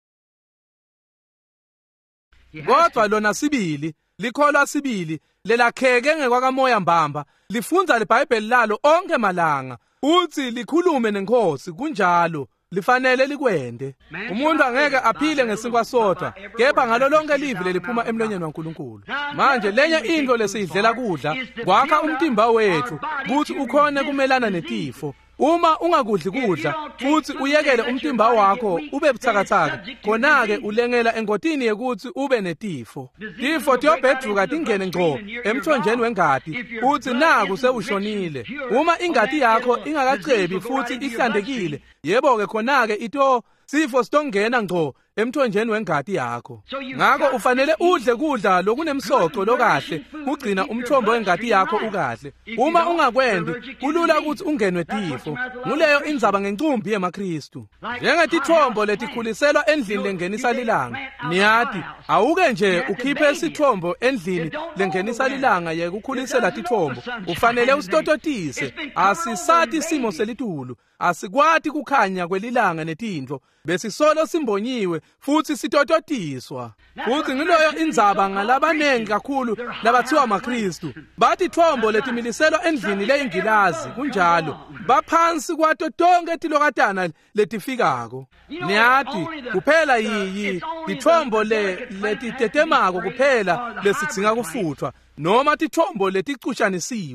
Kodwa lona sibili, likholwa sibili, lelakheke ngekwakamoya mbamba, lifunza iBhayibheli lalo onke malanga, uthi likhulume neNkosi kunjalo, lifanele likwende. Umuntu angeke aphile ngesinkwa sodwa, kepha ngalo lonke livi leliphuma emlonyeni waNkulunkulu. Manje lenye into lesiyidlela kudla, kwakha umtimba wethu, kuthi ukhone kumelana netifo. Uma ungakudli kudla futhi uyekele umtimba wakho ube buthakathaka, khona-ke ulengela engotini yekuthi ube netifo. Tifo tiyobheduka tingene ngco emthonjeni wengadi, uthi naku sewushonile. Uma ingadi yakho ingakacebi futhi ihlandekile, yebo-ke khona-ke sifo sitongena ngco emthonjeni wengadi yakho. Ngakho ufanele udle kudla lokunemsoco lokahle, ugcina umthombo wengadi yakho ukahle. Uma ungakwendi, kulula ukuthi ungenwe tifo. Nguleyo indzaba ngencumbi yemaKristu. Njengetithombo letikhuliselwa endlini lengenisa lilanga. Niyathi, awuke nje ukhiphe isithombo endlini lengenisa lilanga yekukhulisela tithombo. Ufanele usitototise. Asisati isimo selitulu. Asikwati kukhanya kwelilanga netintlo. Besisolo simbonyiwe futhi sitototiswa. Futhi ngiloyo indzaba ngalabanengi kakhulu labathiwa maKristu. Bathi thombo letimiliselwa endlini leyingilazi kunjalo. Baphansi kwato tonke tilokatana letifikako. Niyathi kuphela tithombo letitetemako kuphela lesidzinga kufuthwa, noma tithombo leticushanisiwe.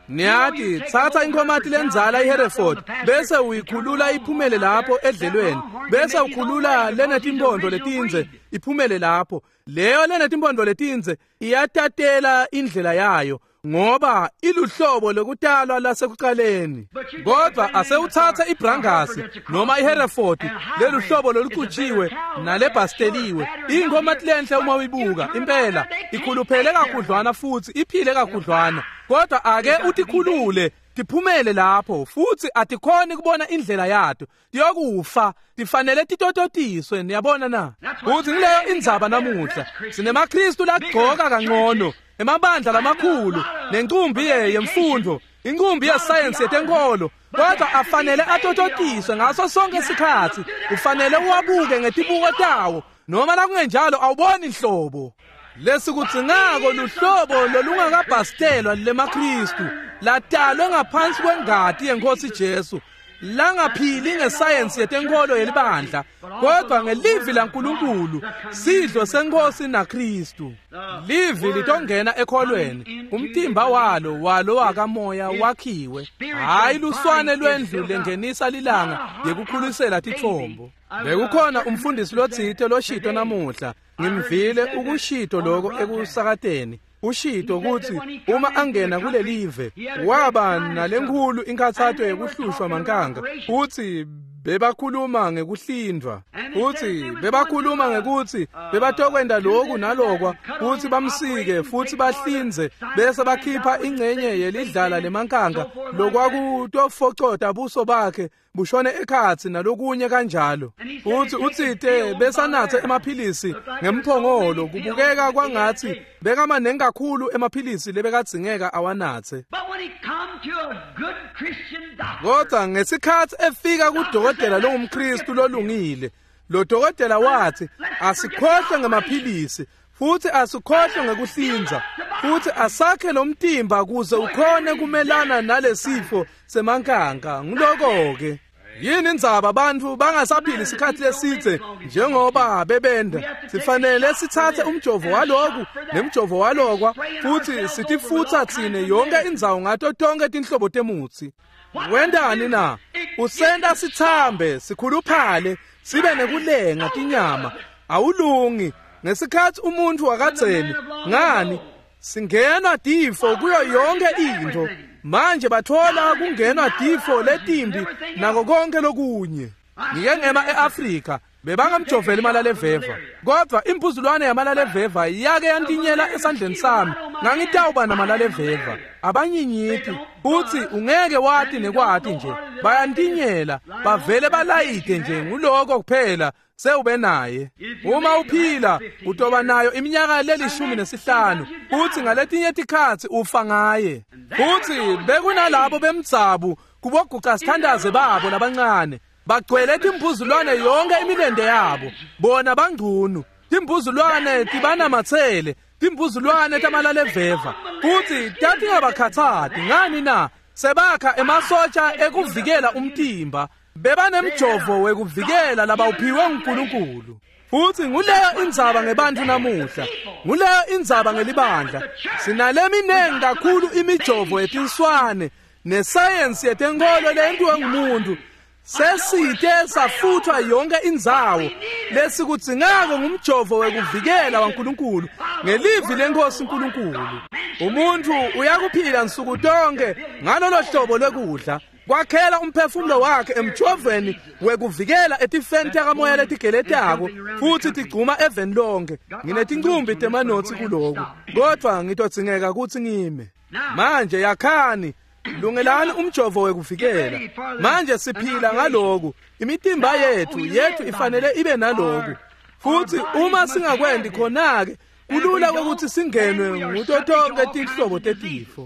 Niyathi thatha inkomathi lenzala iHereford bese uyikhulula iphumele lapho edlelweni bese ukhulula lenetimpondo letinze iphumele lapho. Leyo lenetimpondo letinze iyatatela indlela yayo ngoba iluhlobo lokutalwa lasekuqaleni. Kodwa asewuthatha iBrangasi noma iHereford leluhlobo lolucutshiwe nalebhasteliwe. Inkomathi lenhle uma uyibuka impela ikhuluphele kakhudlwana futhi iphile kakhudlwana. Kodwa ake utikhulule tiphumele lapho futhi atikhoni kubona indlela yato yokufa tifanele titototiswe. Niyabona na ukuthi ngileyo indzaba namuhla sinemaKristu lagcoka kangcono emabandla lamakhulu nencumbi yemfundo incumbi yesayensi yetenkolo kodwa afanele atototiswe ngaso sonke isikhathi. Ufanele uwabuke ngetibuko tawo noma nakungenjalo awuboni inhlobo. Lesikudzingako luhlobo lolungakabhastelwa lemaKristu latalwe ngaphansi kwengadi yeNkosi Jesu langaphili ngesayensi yetenkolo yelibandla kodwa ngelivi laNkulunkulu sidlo seNkosi naKristu. Livi litongena ekholweni umtimba walo wakamoya wakhiwe hayi luswane lwendlu lengenisa lilanga yekukhulisela tithombo. Bekukhona umfundisi lotsithe loshito namuhla ngimvile ukushito lokho ekusakateni. Ushito ukuthi uma angena kulelive waba nalenkhulu inkathatho yekuhlushwa mankanga uthi bebakhuluma ngekuhlindwa uthi bebakhuluma ngekuthi bebatokwenda lokhu nalokwa ukuthi bamsike futhi bahlinze bese bakhipha ingcenye yelidlala lemankanga lokwakutofocota buso bakhe bushone ekhathi nalokunye kanjalo. Utsithe besanathe emaphilisi ngemphongolo kubukeka kwangathi bekamanengi kakhulu emaphilisi lebekadzingeka awanathe. Kodwa ngesikhathi efika kudokotela longumKristu lolungile lo dokotela wathi asikhohle ngamaphilisi futhi asikhohle ngekuhlinza futhi asakhe lomtimba kuze ukhone kumelana nalesifo semankanga. Ngiloko ke yini indzaba abantu bangasaphili isikhathi lesithe njengoba bebenda. Sifanele sithathe umjovo waloku nemjovo walokwa futhi sitifutha tsine yonke indzawo ngato tonke tinhlobo temuthi. Wendani na usenda sithambe sikhuluphale sibe nekulenga tinyama awulungi ngesikhathi umuntu wakadzeni ngani singenwa difo kuyo yonke into. Manje bathola kungenwa difo letimbi nako konke lokunye. Ngike ngema eAfrika bebangamjovela imalaleveva kodwa impuzulwane yamalaleveva yake yantinyela esandleni sami ngangitawuba namalaleveva. Abanyinyiti uthi ungeke wati nekwati nje bayantinyela bavele balayite nje nguloko kuphela sewube naye. Uma uphila utoba nayo iminyaka leli15 uthi ngaletinye tikhathi ufa ngaye. Uthi bekunalabo bemtsabu kuboguqa sithandaze babo labancane bagcwele timbuzulwane yonke imilende yabo bona bangcunu timbuzulwane tibanamathele timbuzulwane tamalaleveva futhi tathi ngabakhathati ngani na sebakha emasotsha ekuvikela umtimba bebanemjovo wekuvikela labawuphiwe uNkulunkulu. Futhi nguleyo indzaba ngebantu namuhla nguleyo indzaba ngelibandla sinaleminengi kakhulu imijovo yetinswane nesayensi yetenkolo lentiwe ngumuntu sesithe safuthwa yonke indzawo lesikudzingako ngumjovo wekuvikela waNkulunkulu ngelivi leNkosi uNkulunkulu. Umuntu uyakuphila nsuku tonke ngalolo hlobo lekudla kwakhela umphefumulo wakhe emjoveni wekuvikela etifeni takamoya letigeletako futhi tigcuma eveni lonke. Nginetincumbi temanotsi kuloku kodwa ngitodzingeka ukuthi ngime. Manje yakhani lungelani umjovo wekuvikela. Manje siphila ngaloku imitimba yethu ifanele ibe naloku futhi uma singakwendi khonake kulula ukuthi singenwe ngutotonke tinhlobo tetifo.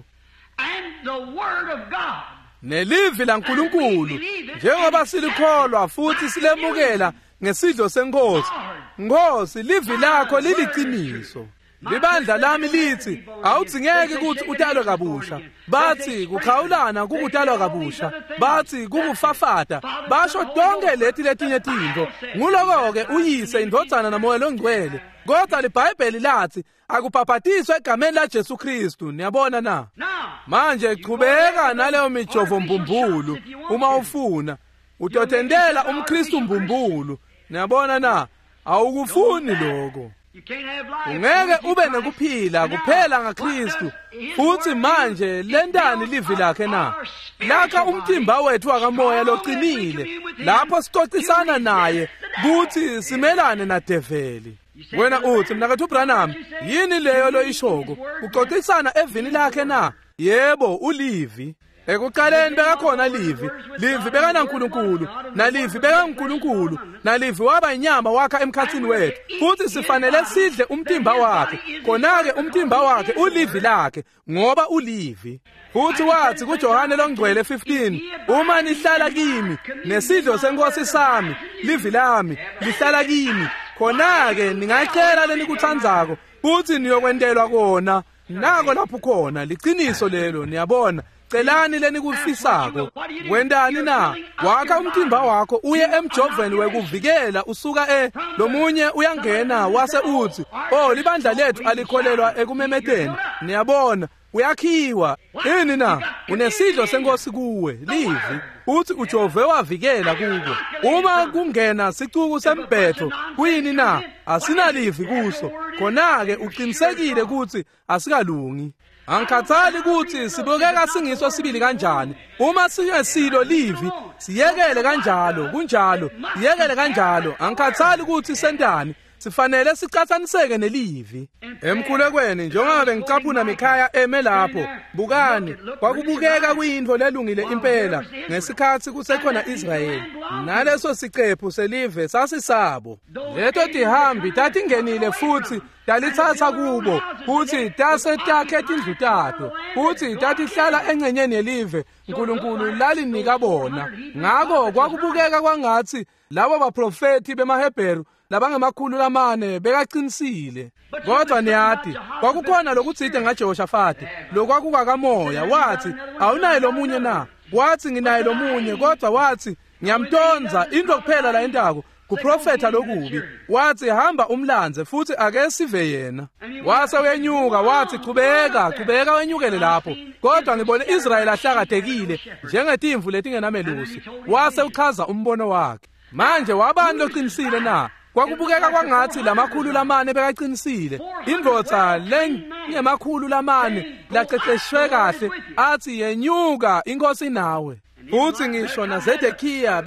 Nelivi laNkulunkulu njengoba silikholwa futhi silemukela ngesidlo seNkosi. Nkosi livi lakho liliciniso. libandla lami lithi awudzingeki ukuthi utalwe kabusha. Bathi kukhawulana kukutalwa kabusha. Bathi kukufafata. Basho tonke letinye tinto. Nguloko-ke uyise indvodzana namoya longcwele. Kodwa libhayibheli lathi akubhabhatiswe egameni laJesu Kristu. Niyabona na? Manje chubeka naleyo mijovo mbumbulu uma ufuna. Utotendela umKristu mbumbulu. Niyabona na? Awukufuni lokho. Ungeke ube nekuphila kuphela ngaKristu. Futhi manje lendani livi lakhe na. Lakha umtimba wethu akamoya loqinile. Lapho sixoxisana naye kuthi simelane nadeveli. Wena uthi mnakathu Branham, yini leyo loyishoko? Uxoxisana evini lakhe na? Yebo, ulivi. Ekuqaleni bekakhona livi. Livi bekana uNkulunkulu, nalivi beka uNkulunkulu, nalivi waba inyama wakha emkhathini wethu. Futhi sifanele sidle umtimba wakhe. Khona-ke umtimba wakhe ulivi lakhe ngoba ulivi. Futhi wathi kuJohane longcwele 15, uma nihlala kimi nesidlo senkosi sami, livi lami lihlala kimi, khona-ke ningacela lenikuthandzako futhi niyokwentelwa kona. Nako lapho khona liqiniso lelo, niyabona. Celani lenikufisako. Wendani na? Wakha umtimba wakho uye emjoveni wekuvikela usuka lomunye uyangena wase uthi, "Oh, libandla lethu alikholelwa ekumemeteni." Niyabona, uyakhiwa. Yini na? Unesidlo senkosi kuwe, livi. Uthi uJehova wavikela kuwe. Uma kungena sicuku sembhetho, kuyini na? Asinalivi kuso. Khona-ke uqinisekile ukuthi asikalungi. Angikhathali ukuthi sibukeka singiso sibili kanjani. Uma singesilo livi, siyekele kanjalo, kunjalo, siyekele kanjalo. Angikhathali ukuthi sendani, sifanele sicathaniseke nelivi. Emkhulekweni njengoba ngicaphuna Mikhaya eme lapho, bukani, kwakubukeka kuyinto lelungile impela ngesikhathi kusekhona Israyeli. Naleso siqephu selive sasisabo. Leto tihambi tatingenile futhi talithatha kubo, futhi tasetakhetha indlu tato, futhi tatihlala engcenyeni yelive uNkulunkulu lalinika bona. Ngakho kwakubukeka kwangathi labo baprofeti bemaHebheru labangemakhulu lamane bekaqinisile. Kodwa niyathi kwakukhona lokutsite ngaJehoshafati, lokwakukakamoya. Wathi awunaye lomunye na? Wathi nginaye lomunye, kodwa wathi ngiyamtonza into kuphela la intako kuprofeta lokubi. Wathi hamba umlanze futhi ake sive yena. Wase uyenyuka wathi qhubeka wenyukele lapho. Kodwa ngibone Israyeli ahlakathekile njengetimvu letingenamelusi. Wase uchaza umbono wakhe. Manje wabani loqinisile na? Kwakubukeka kwangathi lamakhulu lamane bekaqinisile. Indvodza lengemakhulu lamane laqeqeshwe kahle athi yenyuka inkosi nawe. Futhi ngisho naZedekhiya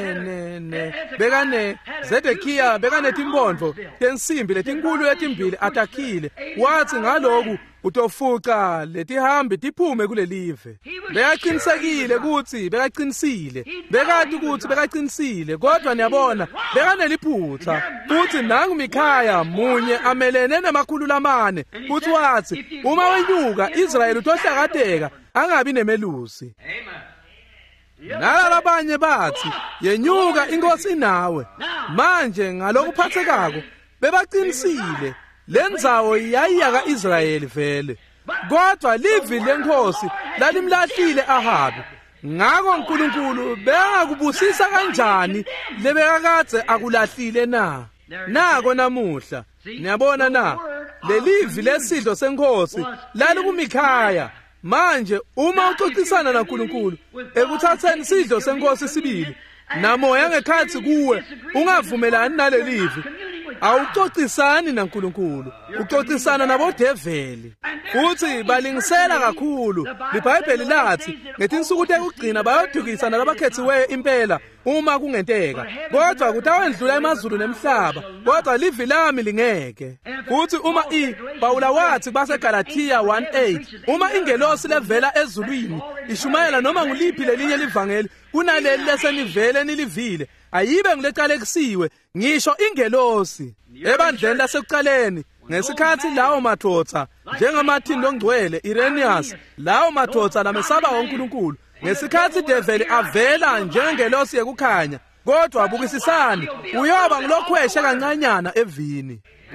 Zedekhiya bekanetimbondvo tensimbi letinkulu letimbili atakhile. Wathi ngaloku utofuqa letihambi tiphume kulelive. Bekaqinisekile ukuthi bekaqinisile. Bekade ukuthi bekaqinisile, kodwa niyabona bekaneliphutha. Futhi nangu Mikhaya munye amelene namakhulu lamane. Futhi wathi uma wenyuka Israyeli utohlakateka angabi nemelusi. Nalabanye bathi yenyuka inkosi nawe. Manje ngalokuphathekako bebaqinisile. Lendzawo yayiyaka Israyeli vele. Kodwa livi lenkosi lalimlahlile Ahabi. Ngakho uNkulunkulu bengakubusisa kanjani lebekakade akulahlile na? Nako namuhla niyabona na, lelivi lesidlo senkosi lali kuMikhaya. Manje uma uxoxisana naNkulunkulu ekuthatheni isidlo senkosi sibili namoya ngekhathi kuwe ungavumelani nalelivi, awuxoxisani naNkulunkulu, uxoxisana nabodeveli. Futhi balingisela kakhulu. IBhayibheli lathi ngetinsuku tekugcina bayodukisa nalabakhethiweyo impela uma kungenteka. Kodwa kutawendlula emazulu nemhlaba, kodwa livi lami lingeke. Futhi uma Pawula wathi baseGalatiya 1:8, uma ingelosi levela ezulwini ishumayela noma nguliphi lelinye livangeli kunaleli lesenivele nilivile, ayibe ngileqalekisiwe ngisho ingelosi. Ebandleni lasekuqaleni ngesikhathi lawo madoda njengamathini longcwele Irenaeus, lawo madoda lamesaba uNkulunkulu. Ngesikhathi develi avela njengengelosi yekukhanya, kodwa abukisisani uyoba ngilokhweshe kancanyana evini.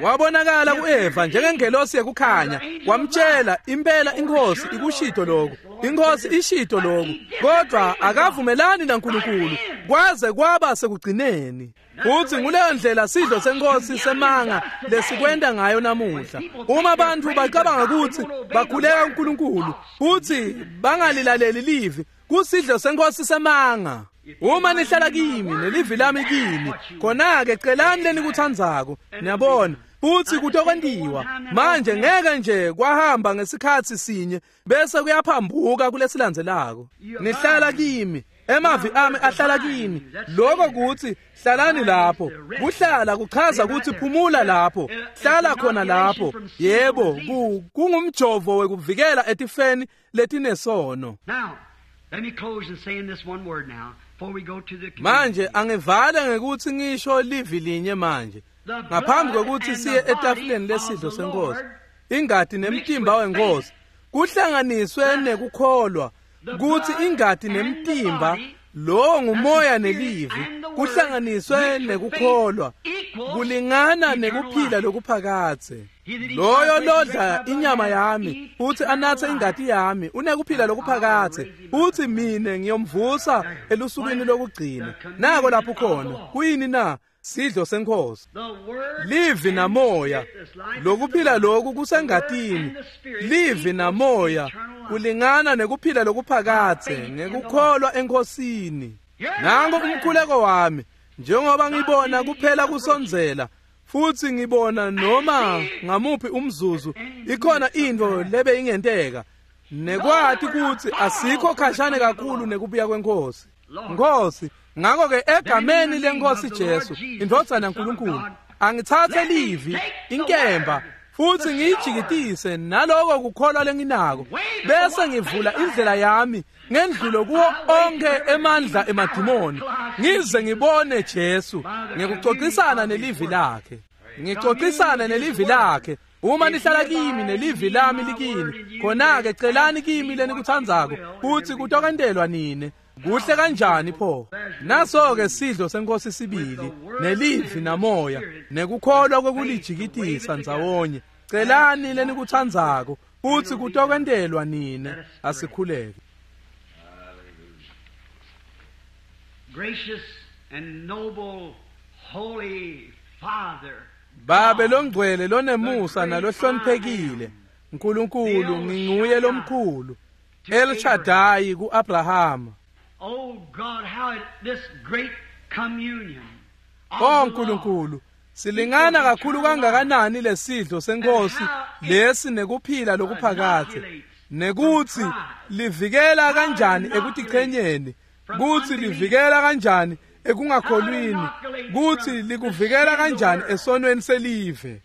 wabonakala ku-Eva njengengelosi yekukhanya, wamtshela impela inkosi ikushito lokhu, inkosi ishito lokhu, kodwa akavumelani naNkulunkulu kwaze kwaba sekugcineni. Futhi nguleyo ndlela sidlo senkosi semanga lesikwenda ngayo namuhla. Uma abantu bacabanga ukuthi bakhuleka uNkulunkulu futhi bangalilaleli livi, kusidlo senkosi semanga. Uma nihlala kimi nelivi lami kini, khona-ke celani lenikuthandzako, niyabona, futhi kutokwendiwa. Manje ngeke nje kwahamba ngesikhathi sinye bese kuyaphambuka kulesilandzelako. Nihlala kimi, emavi ami ahlala kini. Lokho kuthi hlalani lapho. Kuhlala kuchaza ukuthi phumula lapho, hlala khona lapho. Yebo, kungumjovo wekuvikela etifeni letinesono. Let me close and say in this one word now, before we go to the manje angivale ngekuthi ngisho livi linye manje. Ngaphambi kokuthi siye etafuleni lesidlo senkosi, ingadi nemtimba wenkosi kuhlanganiswe nekukholwa, kuthi ingadi nemtimba lo ngumoya nelivi kuhlanganiswe nekukholwa, kulingana nekuphila lokuphakathe. Loyo lodla inyama yami futhi anathe ingadi yami unekuphila lokuphakathe, futhi mine ngiyomvusa elusukwini lokugcina. Nako lapho khona kuyini na? Sidlo senkosi, livi namoya. Lokuphila lokhu kusengadini, livi namoya, kulingana nekuphila lokuphakathe ngekukholwa enkosini. Nango umkhuleko wami, njengoba ngibona kuphela kusondzela, futhi ngibona noma ngamuphi umzuzu ikhona into lebe ingenteka, nekwati ukuthi asikho khashane kakhulu nekubuya kwenkosi. Nkosi, ngakho-ke egameni lenkosi Jesu, indodana kaNkulunkulu, angithathe livi, inkemba, futhi ngiyijikitise naloko kukholwa lenginako, bese ngivula indlela yami ngendlulo kuwo onke emandla emadimoni, ngize ngibone Jesu ngikuxoxisana nelivi lakhe. Ngixoxisana nelivi lakhe. Uma nihlala kimi nelivi lami likini, khona-ke celani kimi lenikuthandzako, futhi kutokendelwa nine. Kuhle kanjani pho? Naso-ke sidlo senkosi sibili, nelivi namoya, nekukholwa kwekulijikitisa ndzawonye. Celani lenikuthandzako, futhi kutokwendelwa nine. Asikhuleke. Gracious and noble holy Father, Babe longcwele lonemusa nalohloniphekile, Nkulunkulu nginguye lomkhulu, El Shaddai ku-Abrahama. Oh God, how this great communion. Oh Nkulunkulu, silingana kakhulu kangakanani lesidlo senkosi lesi nekuphila lokuphakathe, nekuthi livikela kanjani ekutichenyeni, kuthi livikela kanjani ekungakholwini, kuthi likuvikela kanjani esonweni selive.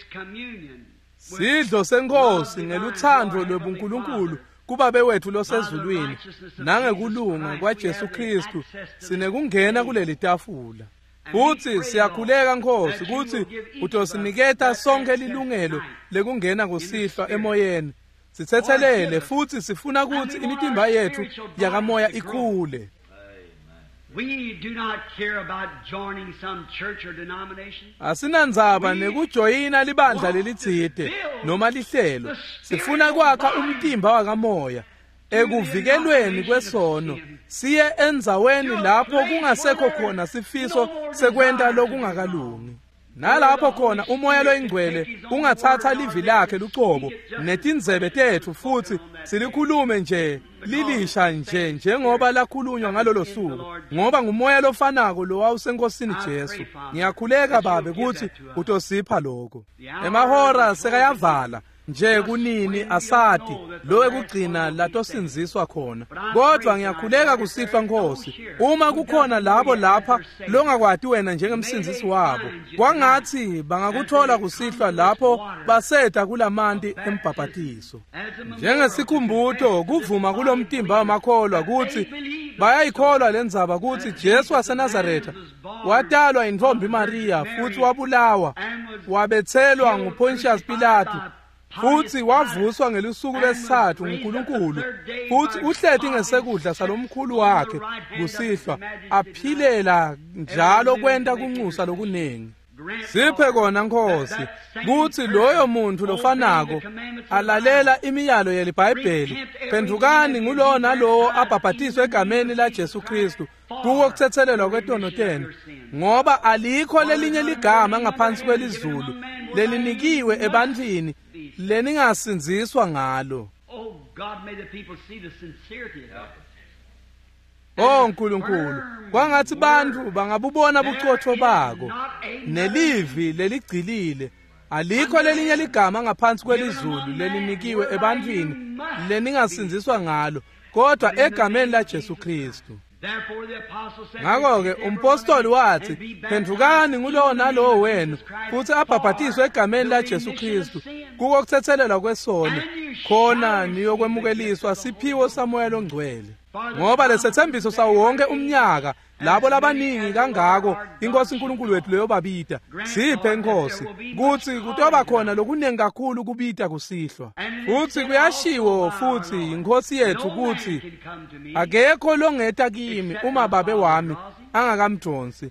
Sidlo senkosi ngeluthando lwebuNkulunkulu kubabe wethu losezulwini, nangekulunga kwaJesu Kristu sinekungena kuleli tafula. Futhi siyakhuleka Nkosi ukuthi utosiniketa sonke lilungelo lekungena kusihlwa emoyeni. Sithethelele futhi sifuna ukuthi imitimba yethu yakamoya ikhule. We do not care about joining some church or denomination. Asinandzaba nekujoyina libandla lelitsite noma lihlelo. Sifuna kwakha umtimba wakamoya ekuvikelweni kwesono. Siye endzaweni lapho kungasekho khona sifiso sekwenta lokungakalungi. Nalapho khona umoya loyingcwele ungathatha livi lakhe lucobo netindzebe tethu futhi silikhulume nje lilisha nje njengoba lakhulunywa ngalolo suku, ngoba ngumoya lofanako lo wawusenkosini Jesu. Ngiyakhuleka Babe ukuthi utosipha lokho. Emahora sekayavala nje kunini asati lo ekugcina latosinziswa khona, kodwa ngiyakhuleka kusihlwa Nkosi uma kukhona labo lapha longakwati wena njengemsinzisi wabo, kwangathi bangakuthola kusihlwa lapho baseta kulamanti embhabhatiso. Njengesikhumbuto kuvuma kulomtimba wamakholwa ukuthi bayayikholwa lendzaba ukuthi Jesu waseNazaretha watalwa intombi Maria futhi wabulawa, wabethelwa nguPontius Pilato, futhi wavuswa ngelusuku lwesithathu nguNkulunkulu, futhi uhlethi ngesekudla salomkhulu wakhe kusihlwa, aphilela njalo kwenta kunxusa lokunengi. siphe kona Nkosi kuthi loyo muntu lofanako alalela imiyalo yelibhayibheli phendukani ngulowo nalowo abhabhatiswe egameni laJesu Kristu kuwo kuthethelelwa kwetonotene ngoba alikho lelinye ligama ngaphansi kwelizulu lelinikiwe ebantwini leningasinziswa ngalo. Oh God, may the people see the sincerity of it. Oh Nkulunkulu, kwangathi bantu bangabubona buchotho bako nelivi leligcilile. Alikho lelinye ligama ngaphansi kwelizulu lelinikiwe ebantwini leningasinziswa ngalo kodwa egameni laJesu Kristu. Ngakho-ke umpostoli wathi phendukani ngulowo nalowo wenu futhi abhabhatiswe egameni laJesu Kristu kuko kuthethelelwa kwesono khona niyokwemukeliswa siphiwo samoya ongcwele. Ngoba lesethembiso sawo wonke umnyaka labo labaningi kangako iNkosi uNkulunkulu wethu leyo babita siphe Nkosi kuthi kutoba khona lokuningi kakhulu kubita kusihlwa futhi kuyashiwo futhi iNkosi yethu kuthi akekho longeta kimi uma babe wami angakamjonsi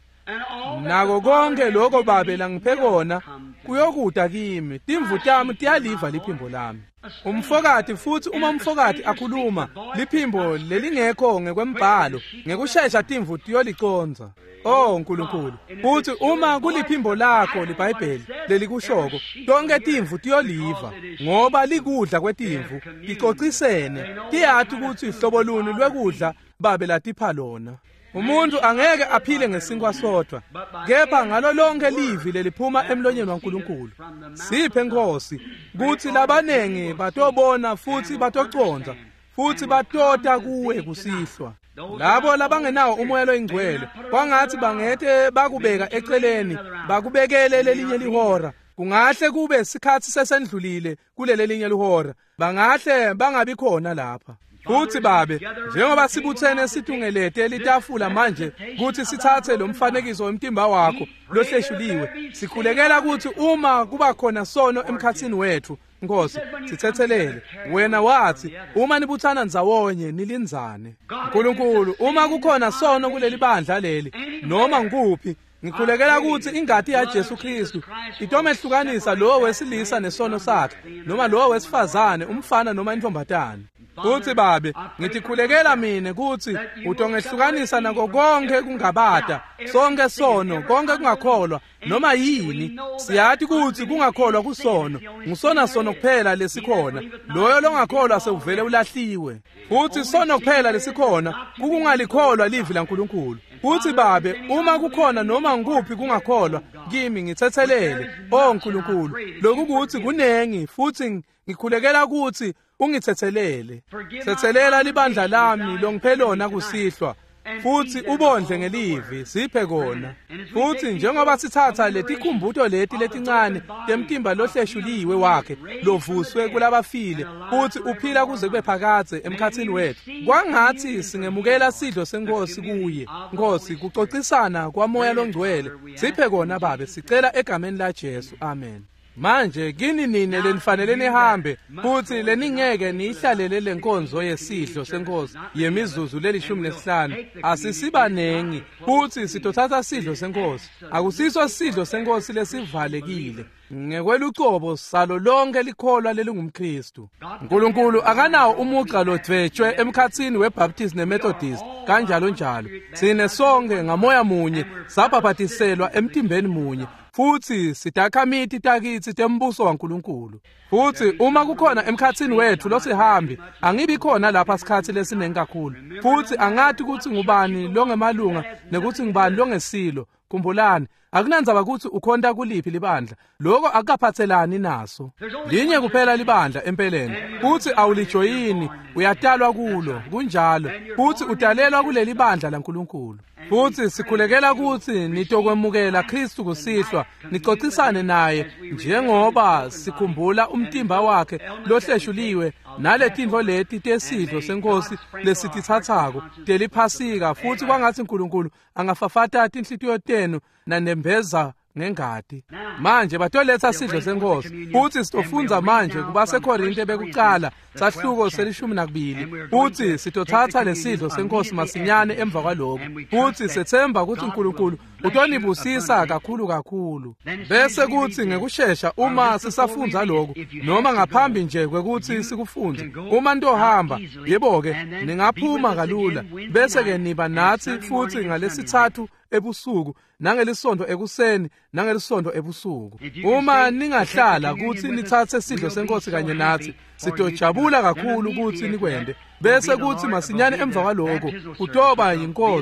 nako konke lokho babe langiphe kona kuyokuda kimi timvu tami tiyaliva liphimbo lami. Umfokati futhi uma umfokati akhuluma liphimbo lelingekho ngekwembhalo ngekusheshsha timvu tiyoliconza. Oh Nkulunkulu, futhi uma kuliphimbo lakho liBhayibheli lelikushoko tonke timvu tiyoliva ngoba likudla kwetimvu ticocisene tiyathi ukuthi ihlobo luni lwekudla babe latipha lona. Umuntu angeke aphile ngesinkwa sodwa kepha ngalo lonke livi leliphuma emlonyeni waNkulunkulu. Siphe Nkosi kuthi labanengi batobona futhi batoconza futhi batota kuwe kusihlwa. Labo labangenawo umoya loyingcwele kwangathi bangete bakubeka eceleni bakubekele lelinye lihora kungahle kube isikhathi sesendlulile kuleli linye lihora bangahle bangabi khona lapha. Futhi babe njengoba sibuthene sithungelete litafula manje kuthi sithathe lo mfanekiso wemtimba wakho lohleshuliwe sikhulekela ukuthi uma kuba khona sono emkhathini wethu Nkosi sithethelele. Wena wathi uma nibuthana ndzawonye nilinzane. Nkulunkulu uma kukhona sono kuleli bandla leli noma ngikuphi ngikhulekela ukuthi ingadi yaJesu Kristu itomehlukanisa lo wesilisa nesono sakhe noma lo wesifazane umfana noma intombatana. Kuthi babe ngitikhulekela mina ukuthi utongehlukanisa nako konke kungabada sonke sono konke kungakholwa noma yini siyathi ukuthi kungakholwa kusono ngusona sono kuphela lesikhona loyo longakholwa sewuvele ulahliwe futhi sono kuphela lesikhona kukungalikholwa livi laNkulunkulu. Futhi babe uma kukhona noma ngikuphi kungakholwa kimi ngithethelele oh Nkulunkulu lokhu kuthi kunengi futhi ngikhulekela ukuthi ungithethelele. Thethelela libandla lami longiphelona kusihlwa futhi ubondle ngelivi siphe kona. Futhi njengoba sithatha letikhumbuto leti letincane temtimba lohleshuliwe wakhe lovuswe kulabafile futhi uphila kuze kube phakathe emkhathini wethu kwangathi singemukela sidlo seNkosi kuye. Nkosi kucocisana kwamoya longcwele siphe kona babe sicela egameni laJesu. Amen. Manje kini nini lenifanele nihambe futhi leningeke nihlalele lenkonzo yesidlo seNkosi yemizuzu leli15 asisibanengi futhi sitothatha sidlo seNkosi akusiso sidlo seNkosi lesivalekile ngekwelucobo salo lonke likholwa lelingumKristu. uNkulunkulu akanawo umugqa lodwetshwe emkhathini weBaptist neMethodist kanjalo njalo sine sonke ngamoya munye sabhabhatiselwa emtimbeni munye futhi sidakamithi takithi tembuso waNkulunkulu. Futhi uma kukhona emkhathini wethu losihambi angibi khona lapha sikhathi lesinengi kakhulu futhi angathi ukuthi ngubani longemalunga nekuthi ngubani longesilo. Khumbulani akunandzaba ukuthi ukhonta kuliphi libandla lokho akaphathelani naso linye kuphela libandla empeleni futhi awulijoyini uyatalwa kulo kunjalo futhi utalelwa kuleli bandla laNkulunkulu. Futhi sikhulekela ukuthi nitokwemukela Kristu kusihlwa nicocisane naye njengoba sikhumbula umtimba wakhe lohleshuliwe naletinto leti tesidlo seNkosi lesitithathako teliphasika futhi kwangathi uNkulunkulu angafafata inhlitiyo tenu nanembeza ngengadi. Manje batoletha sidlo seNkosi futhi sitofunza manje kubaseKorinte bekuqala sahluko seli12 futhi sitothatha lesidlo seNkosi masinyane emva kwalokho futhi sethemba ukuthi uNkulunkulu utonibusisa kakhulu. Bese kuthi ngekusheshsha uma sisafundza lokho noma ngaphambi nje kwekuthi sikufunde, uma ntohamba yebo-ke ningaphuma kalula, bese-ke niba nathi futhi ngalesithathu ebusuku nangelisonto ekuseni nangelisonto ebusuku. Uma ningahlala kuthi nithathe isidlo senkosi kanye nathi, sitojabula kakhulu ukuthi nikwende. Bese kuthi masinyane emva kwalokho utoba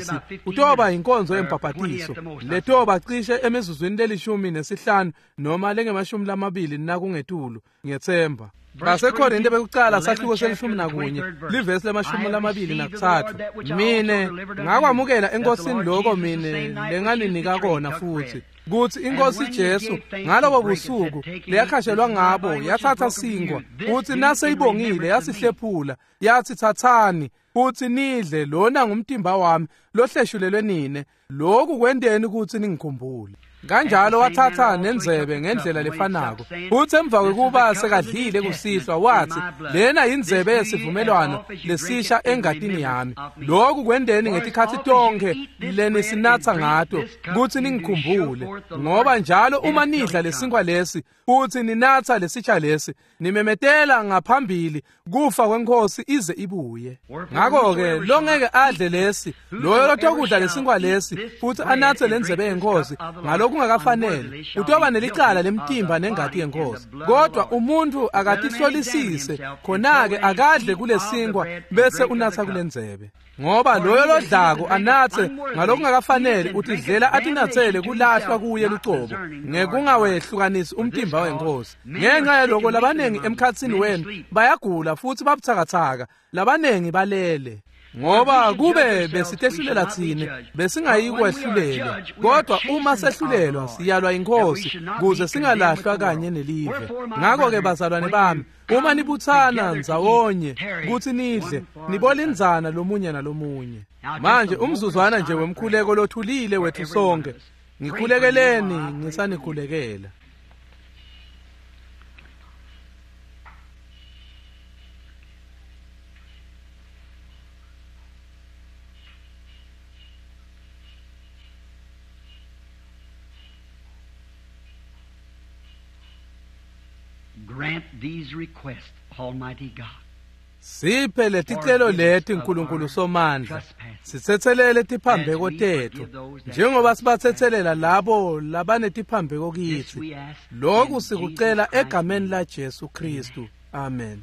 yinkonzo yembhabhatiso, letoba cishe emizuzwini leli-15 noma lengemashumi nakungetulu ngethemba. Ngasekorinte bekucala sahluko seli-11 livesi lemashumi-23. Mine ngakwamukela enkosini lokho mine lenganinika kona futhi kuthi inkosi Jesu ngalobo busuku leyakhashelwa ngabo yathatha singwa kuthi naseyibongile yasihlephula yathi thathani futhi nidle, lona ngumtimba wami lohleshulelwe nine, lokhu kwendeni ukuthi ningikhumbule. Kanjalo wathatha nenzebe ngendlela lefanako, futhi emva kwekuba sekadlile kusihlwa wathi, lena yinzebe yesivumelwano lesisha engadini yami, lokhu kwendeni ngetikhathi tonke lenisinatha ngato kuthi ningikhumbule. Ngoba njalo uma nidla lesinkwa lesi futhi ninatha lesitsha lesi, nimemetela ngaphambili kufa kwenkosi ize ibuye. Ngakho-ke lo ngeke adle lesi, loyo lotokudla lesinkwa lesi futhi anathe lenzebe yenkosi ngalokhu kungakafanele, utoba nelicala lemtimba nengati yenkosi. Kodwa umuntu akatihlolisise, khona-ke akadle kulesinkwa bese unatha kulenzebe. Ngoba loyo lodlako anathe ngalokhu kungakafanele utidlela atinathele kulahlwa kuye lucobo, ngekungawehlukanisi umtimba wenkosi. Ngenxa yaloko labanengi emkhatsini wenu bayagula futhi babuthakathaka, labanengi balele. Ngoba kube besitehlulela thina besingayi kwehlulelwa, kodwa uma sehlulelwa siyalwa inkosi kuze singalahlwa kanye nelive. Ngakho-ke bazalwane bami, uma nibuthana ndzawonye kuthi nidle, nibolinzana lomunye nalomunye. Manje umzuzwana nje wemkhuleko lothulile wethu sonke, ngikhulekeleni ngisanikhulekela. Grant these requests, Almighty God. Siphe leticelo leti Nkulunkulu Somandla, sithethelele tiphambeko tethu njengoba sibathethelela labo labanetiphambeko kithi. Lokhu sikucela egameni la Jesu Kristu. Amen.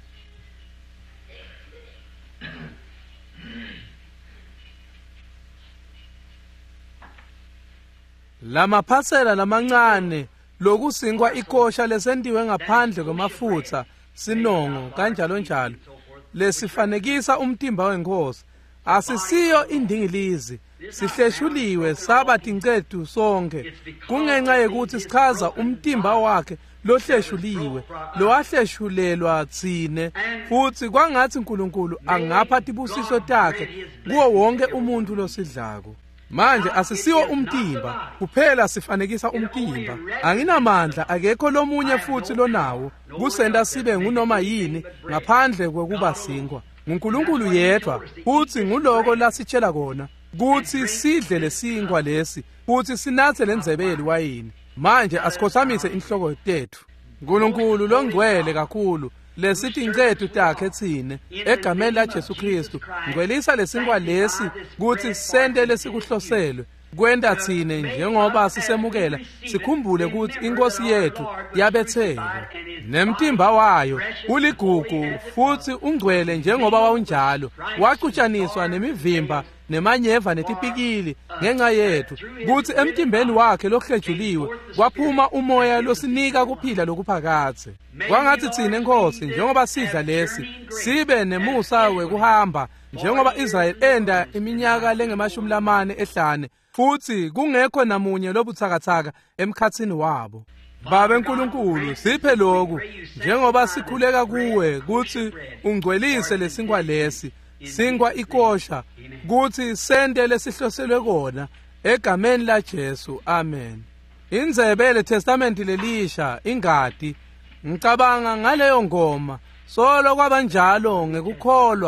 Lamaphasela lamancane lokusinkwa ikosha lesentiwe ngaphandle kwamafutha, sinongo kanjalo njalo, lesifanekisa umtimba wenkosi, asisiyo indingilizi, sihleshuliwe saba tincedu sonke, kungenxa yekuthi sichaza umtimba wakhe lohleshuliwe, lowahleshulelwa tsine, futhi kwangathi Nkulunkulu angapha tibusiso takhe kuwo wonke umuntu losidlako. Manje asisiwo umtimba kuphela, sifanekisa umtimba. Anginamandla, akekho lomunye futhi lonawo kusenda sibe ngunoma yini ngaphandle kwekuba sinkwa. nguNkulunkulu yedwa, futhi nguloko lasitshela kona kuthi sidle lesinkwa lesi futhi sinathe lenzebeli wayini. Manje asikhothamise inhloko tethu. Nkulunkulu longcwele kakhulu, lesithi incedu takhe thine egameni la Jesu Kristu, ngwelisa lesinkwa lesi kuthi sente lesikuhloselwe kwenda thine njengoba sisemukela, sikhumbule ukuthi inkosi yethu yabethelwa nemtimba wayo uligugu futhi ungcwele njengoba wawunjalo, waqutshaniswa nemivimba nemanyeva netipikili ngenxa yethu, kuthi emtimbeni wakhe lokuhlejuliwe kwaphuma umoya losinika kuphila lokuphakathe. Kwangathi thina enkosi njengoba sidla lesi sibe nemusa wekuhamba njengoba Israyeli enda iminyaka lengama-45 futhi kungekho namunye lobuthakathaka emkhatsini wabo. Baba Nkulunkulu, siphe lokhu njengoba sikhuleka kuwe kuthi ungcwelise lesinkwa lesi, sinkwa ikosha, kuthi sente lesihloselwe kona egameni la Jesu. Amen. Inzebe leTestamenti lelisha ingadi, ngicabanga ngaleyo ngoma, solo kwabanjalo ngekukholwa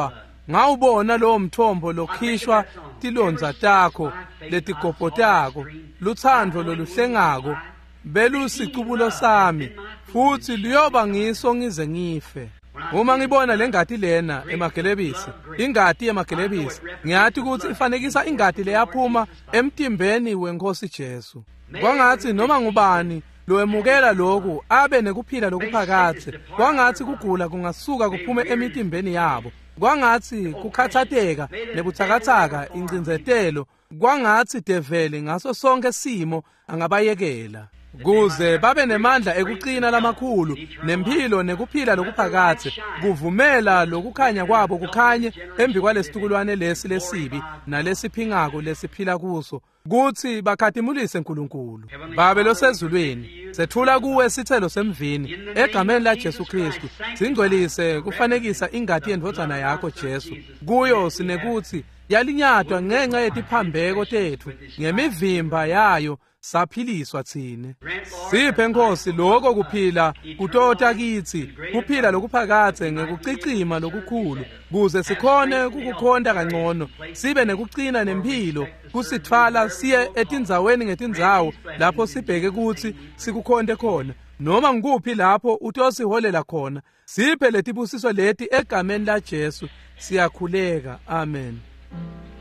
ngawubona lowo mthombo lokhishwa tilonza takho letigobhotako luthando loluhlengako belusicubulo sami futhi luyoba ngiso ngize ngife. Uma ngibona lengadi lena emagelebisi, ingadi yemagelebisi, ngiyathi ukuthi ifanekisa ingadi leyaphuma emtimbeni weNkosi Jesu. Kwangathi noma ngubani lo emukela lokhu abe nekuphila lokuphakathe, kwangathi kugula kungasuka kuphume emitimbeni yabo, kwangathi kukhathateka nebuthakathaka incinzetelo, kwangathi devele ngaso sonke simo angabayekela, kuze babe nemandla ekuqina lamakhulu nempilo nekuphila lokuphakathe, kuvumela lokukhanya kwabo kukhanye embi kwalesitukulwane lesi lesibi nalesiphingako lesiphila kuso, kuthi bakhadimulise uNkulunkulu. Babe losezulwini, sethula kuwe isithelo semvini egameni la Jesu Kristu, singcwelise kufanekisa ingadi yendodana yakho Jesu. Kuyo sinekuthi yalinyatwa ngenxa yetiphambeko tethu, ngemivimba yayo saphiliswa thine. Siphe Nkosi lokho kuphila kutota kithi, kuphila lokuphakathe ngekucicima lokukhulu, kuze sikhone kukukhonda kangcono, sibe nekuqina nempilo, kusithwala siye etindzaweni ngetindzawo lapho sibheke kuthi sikukhonde khona, noma ngikuphi lapho utosiholela khona. Siphe letibusiso leti egameni la Jesu, siyakhuleka. Amen.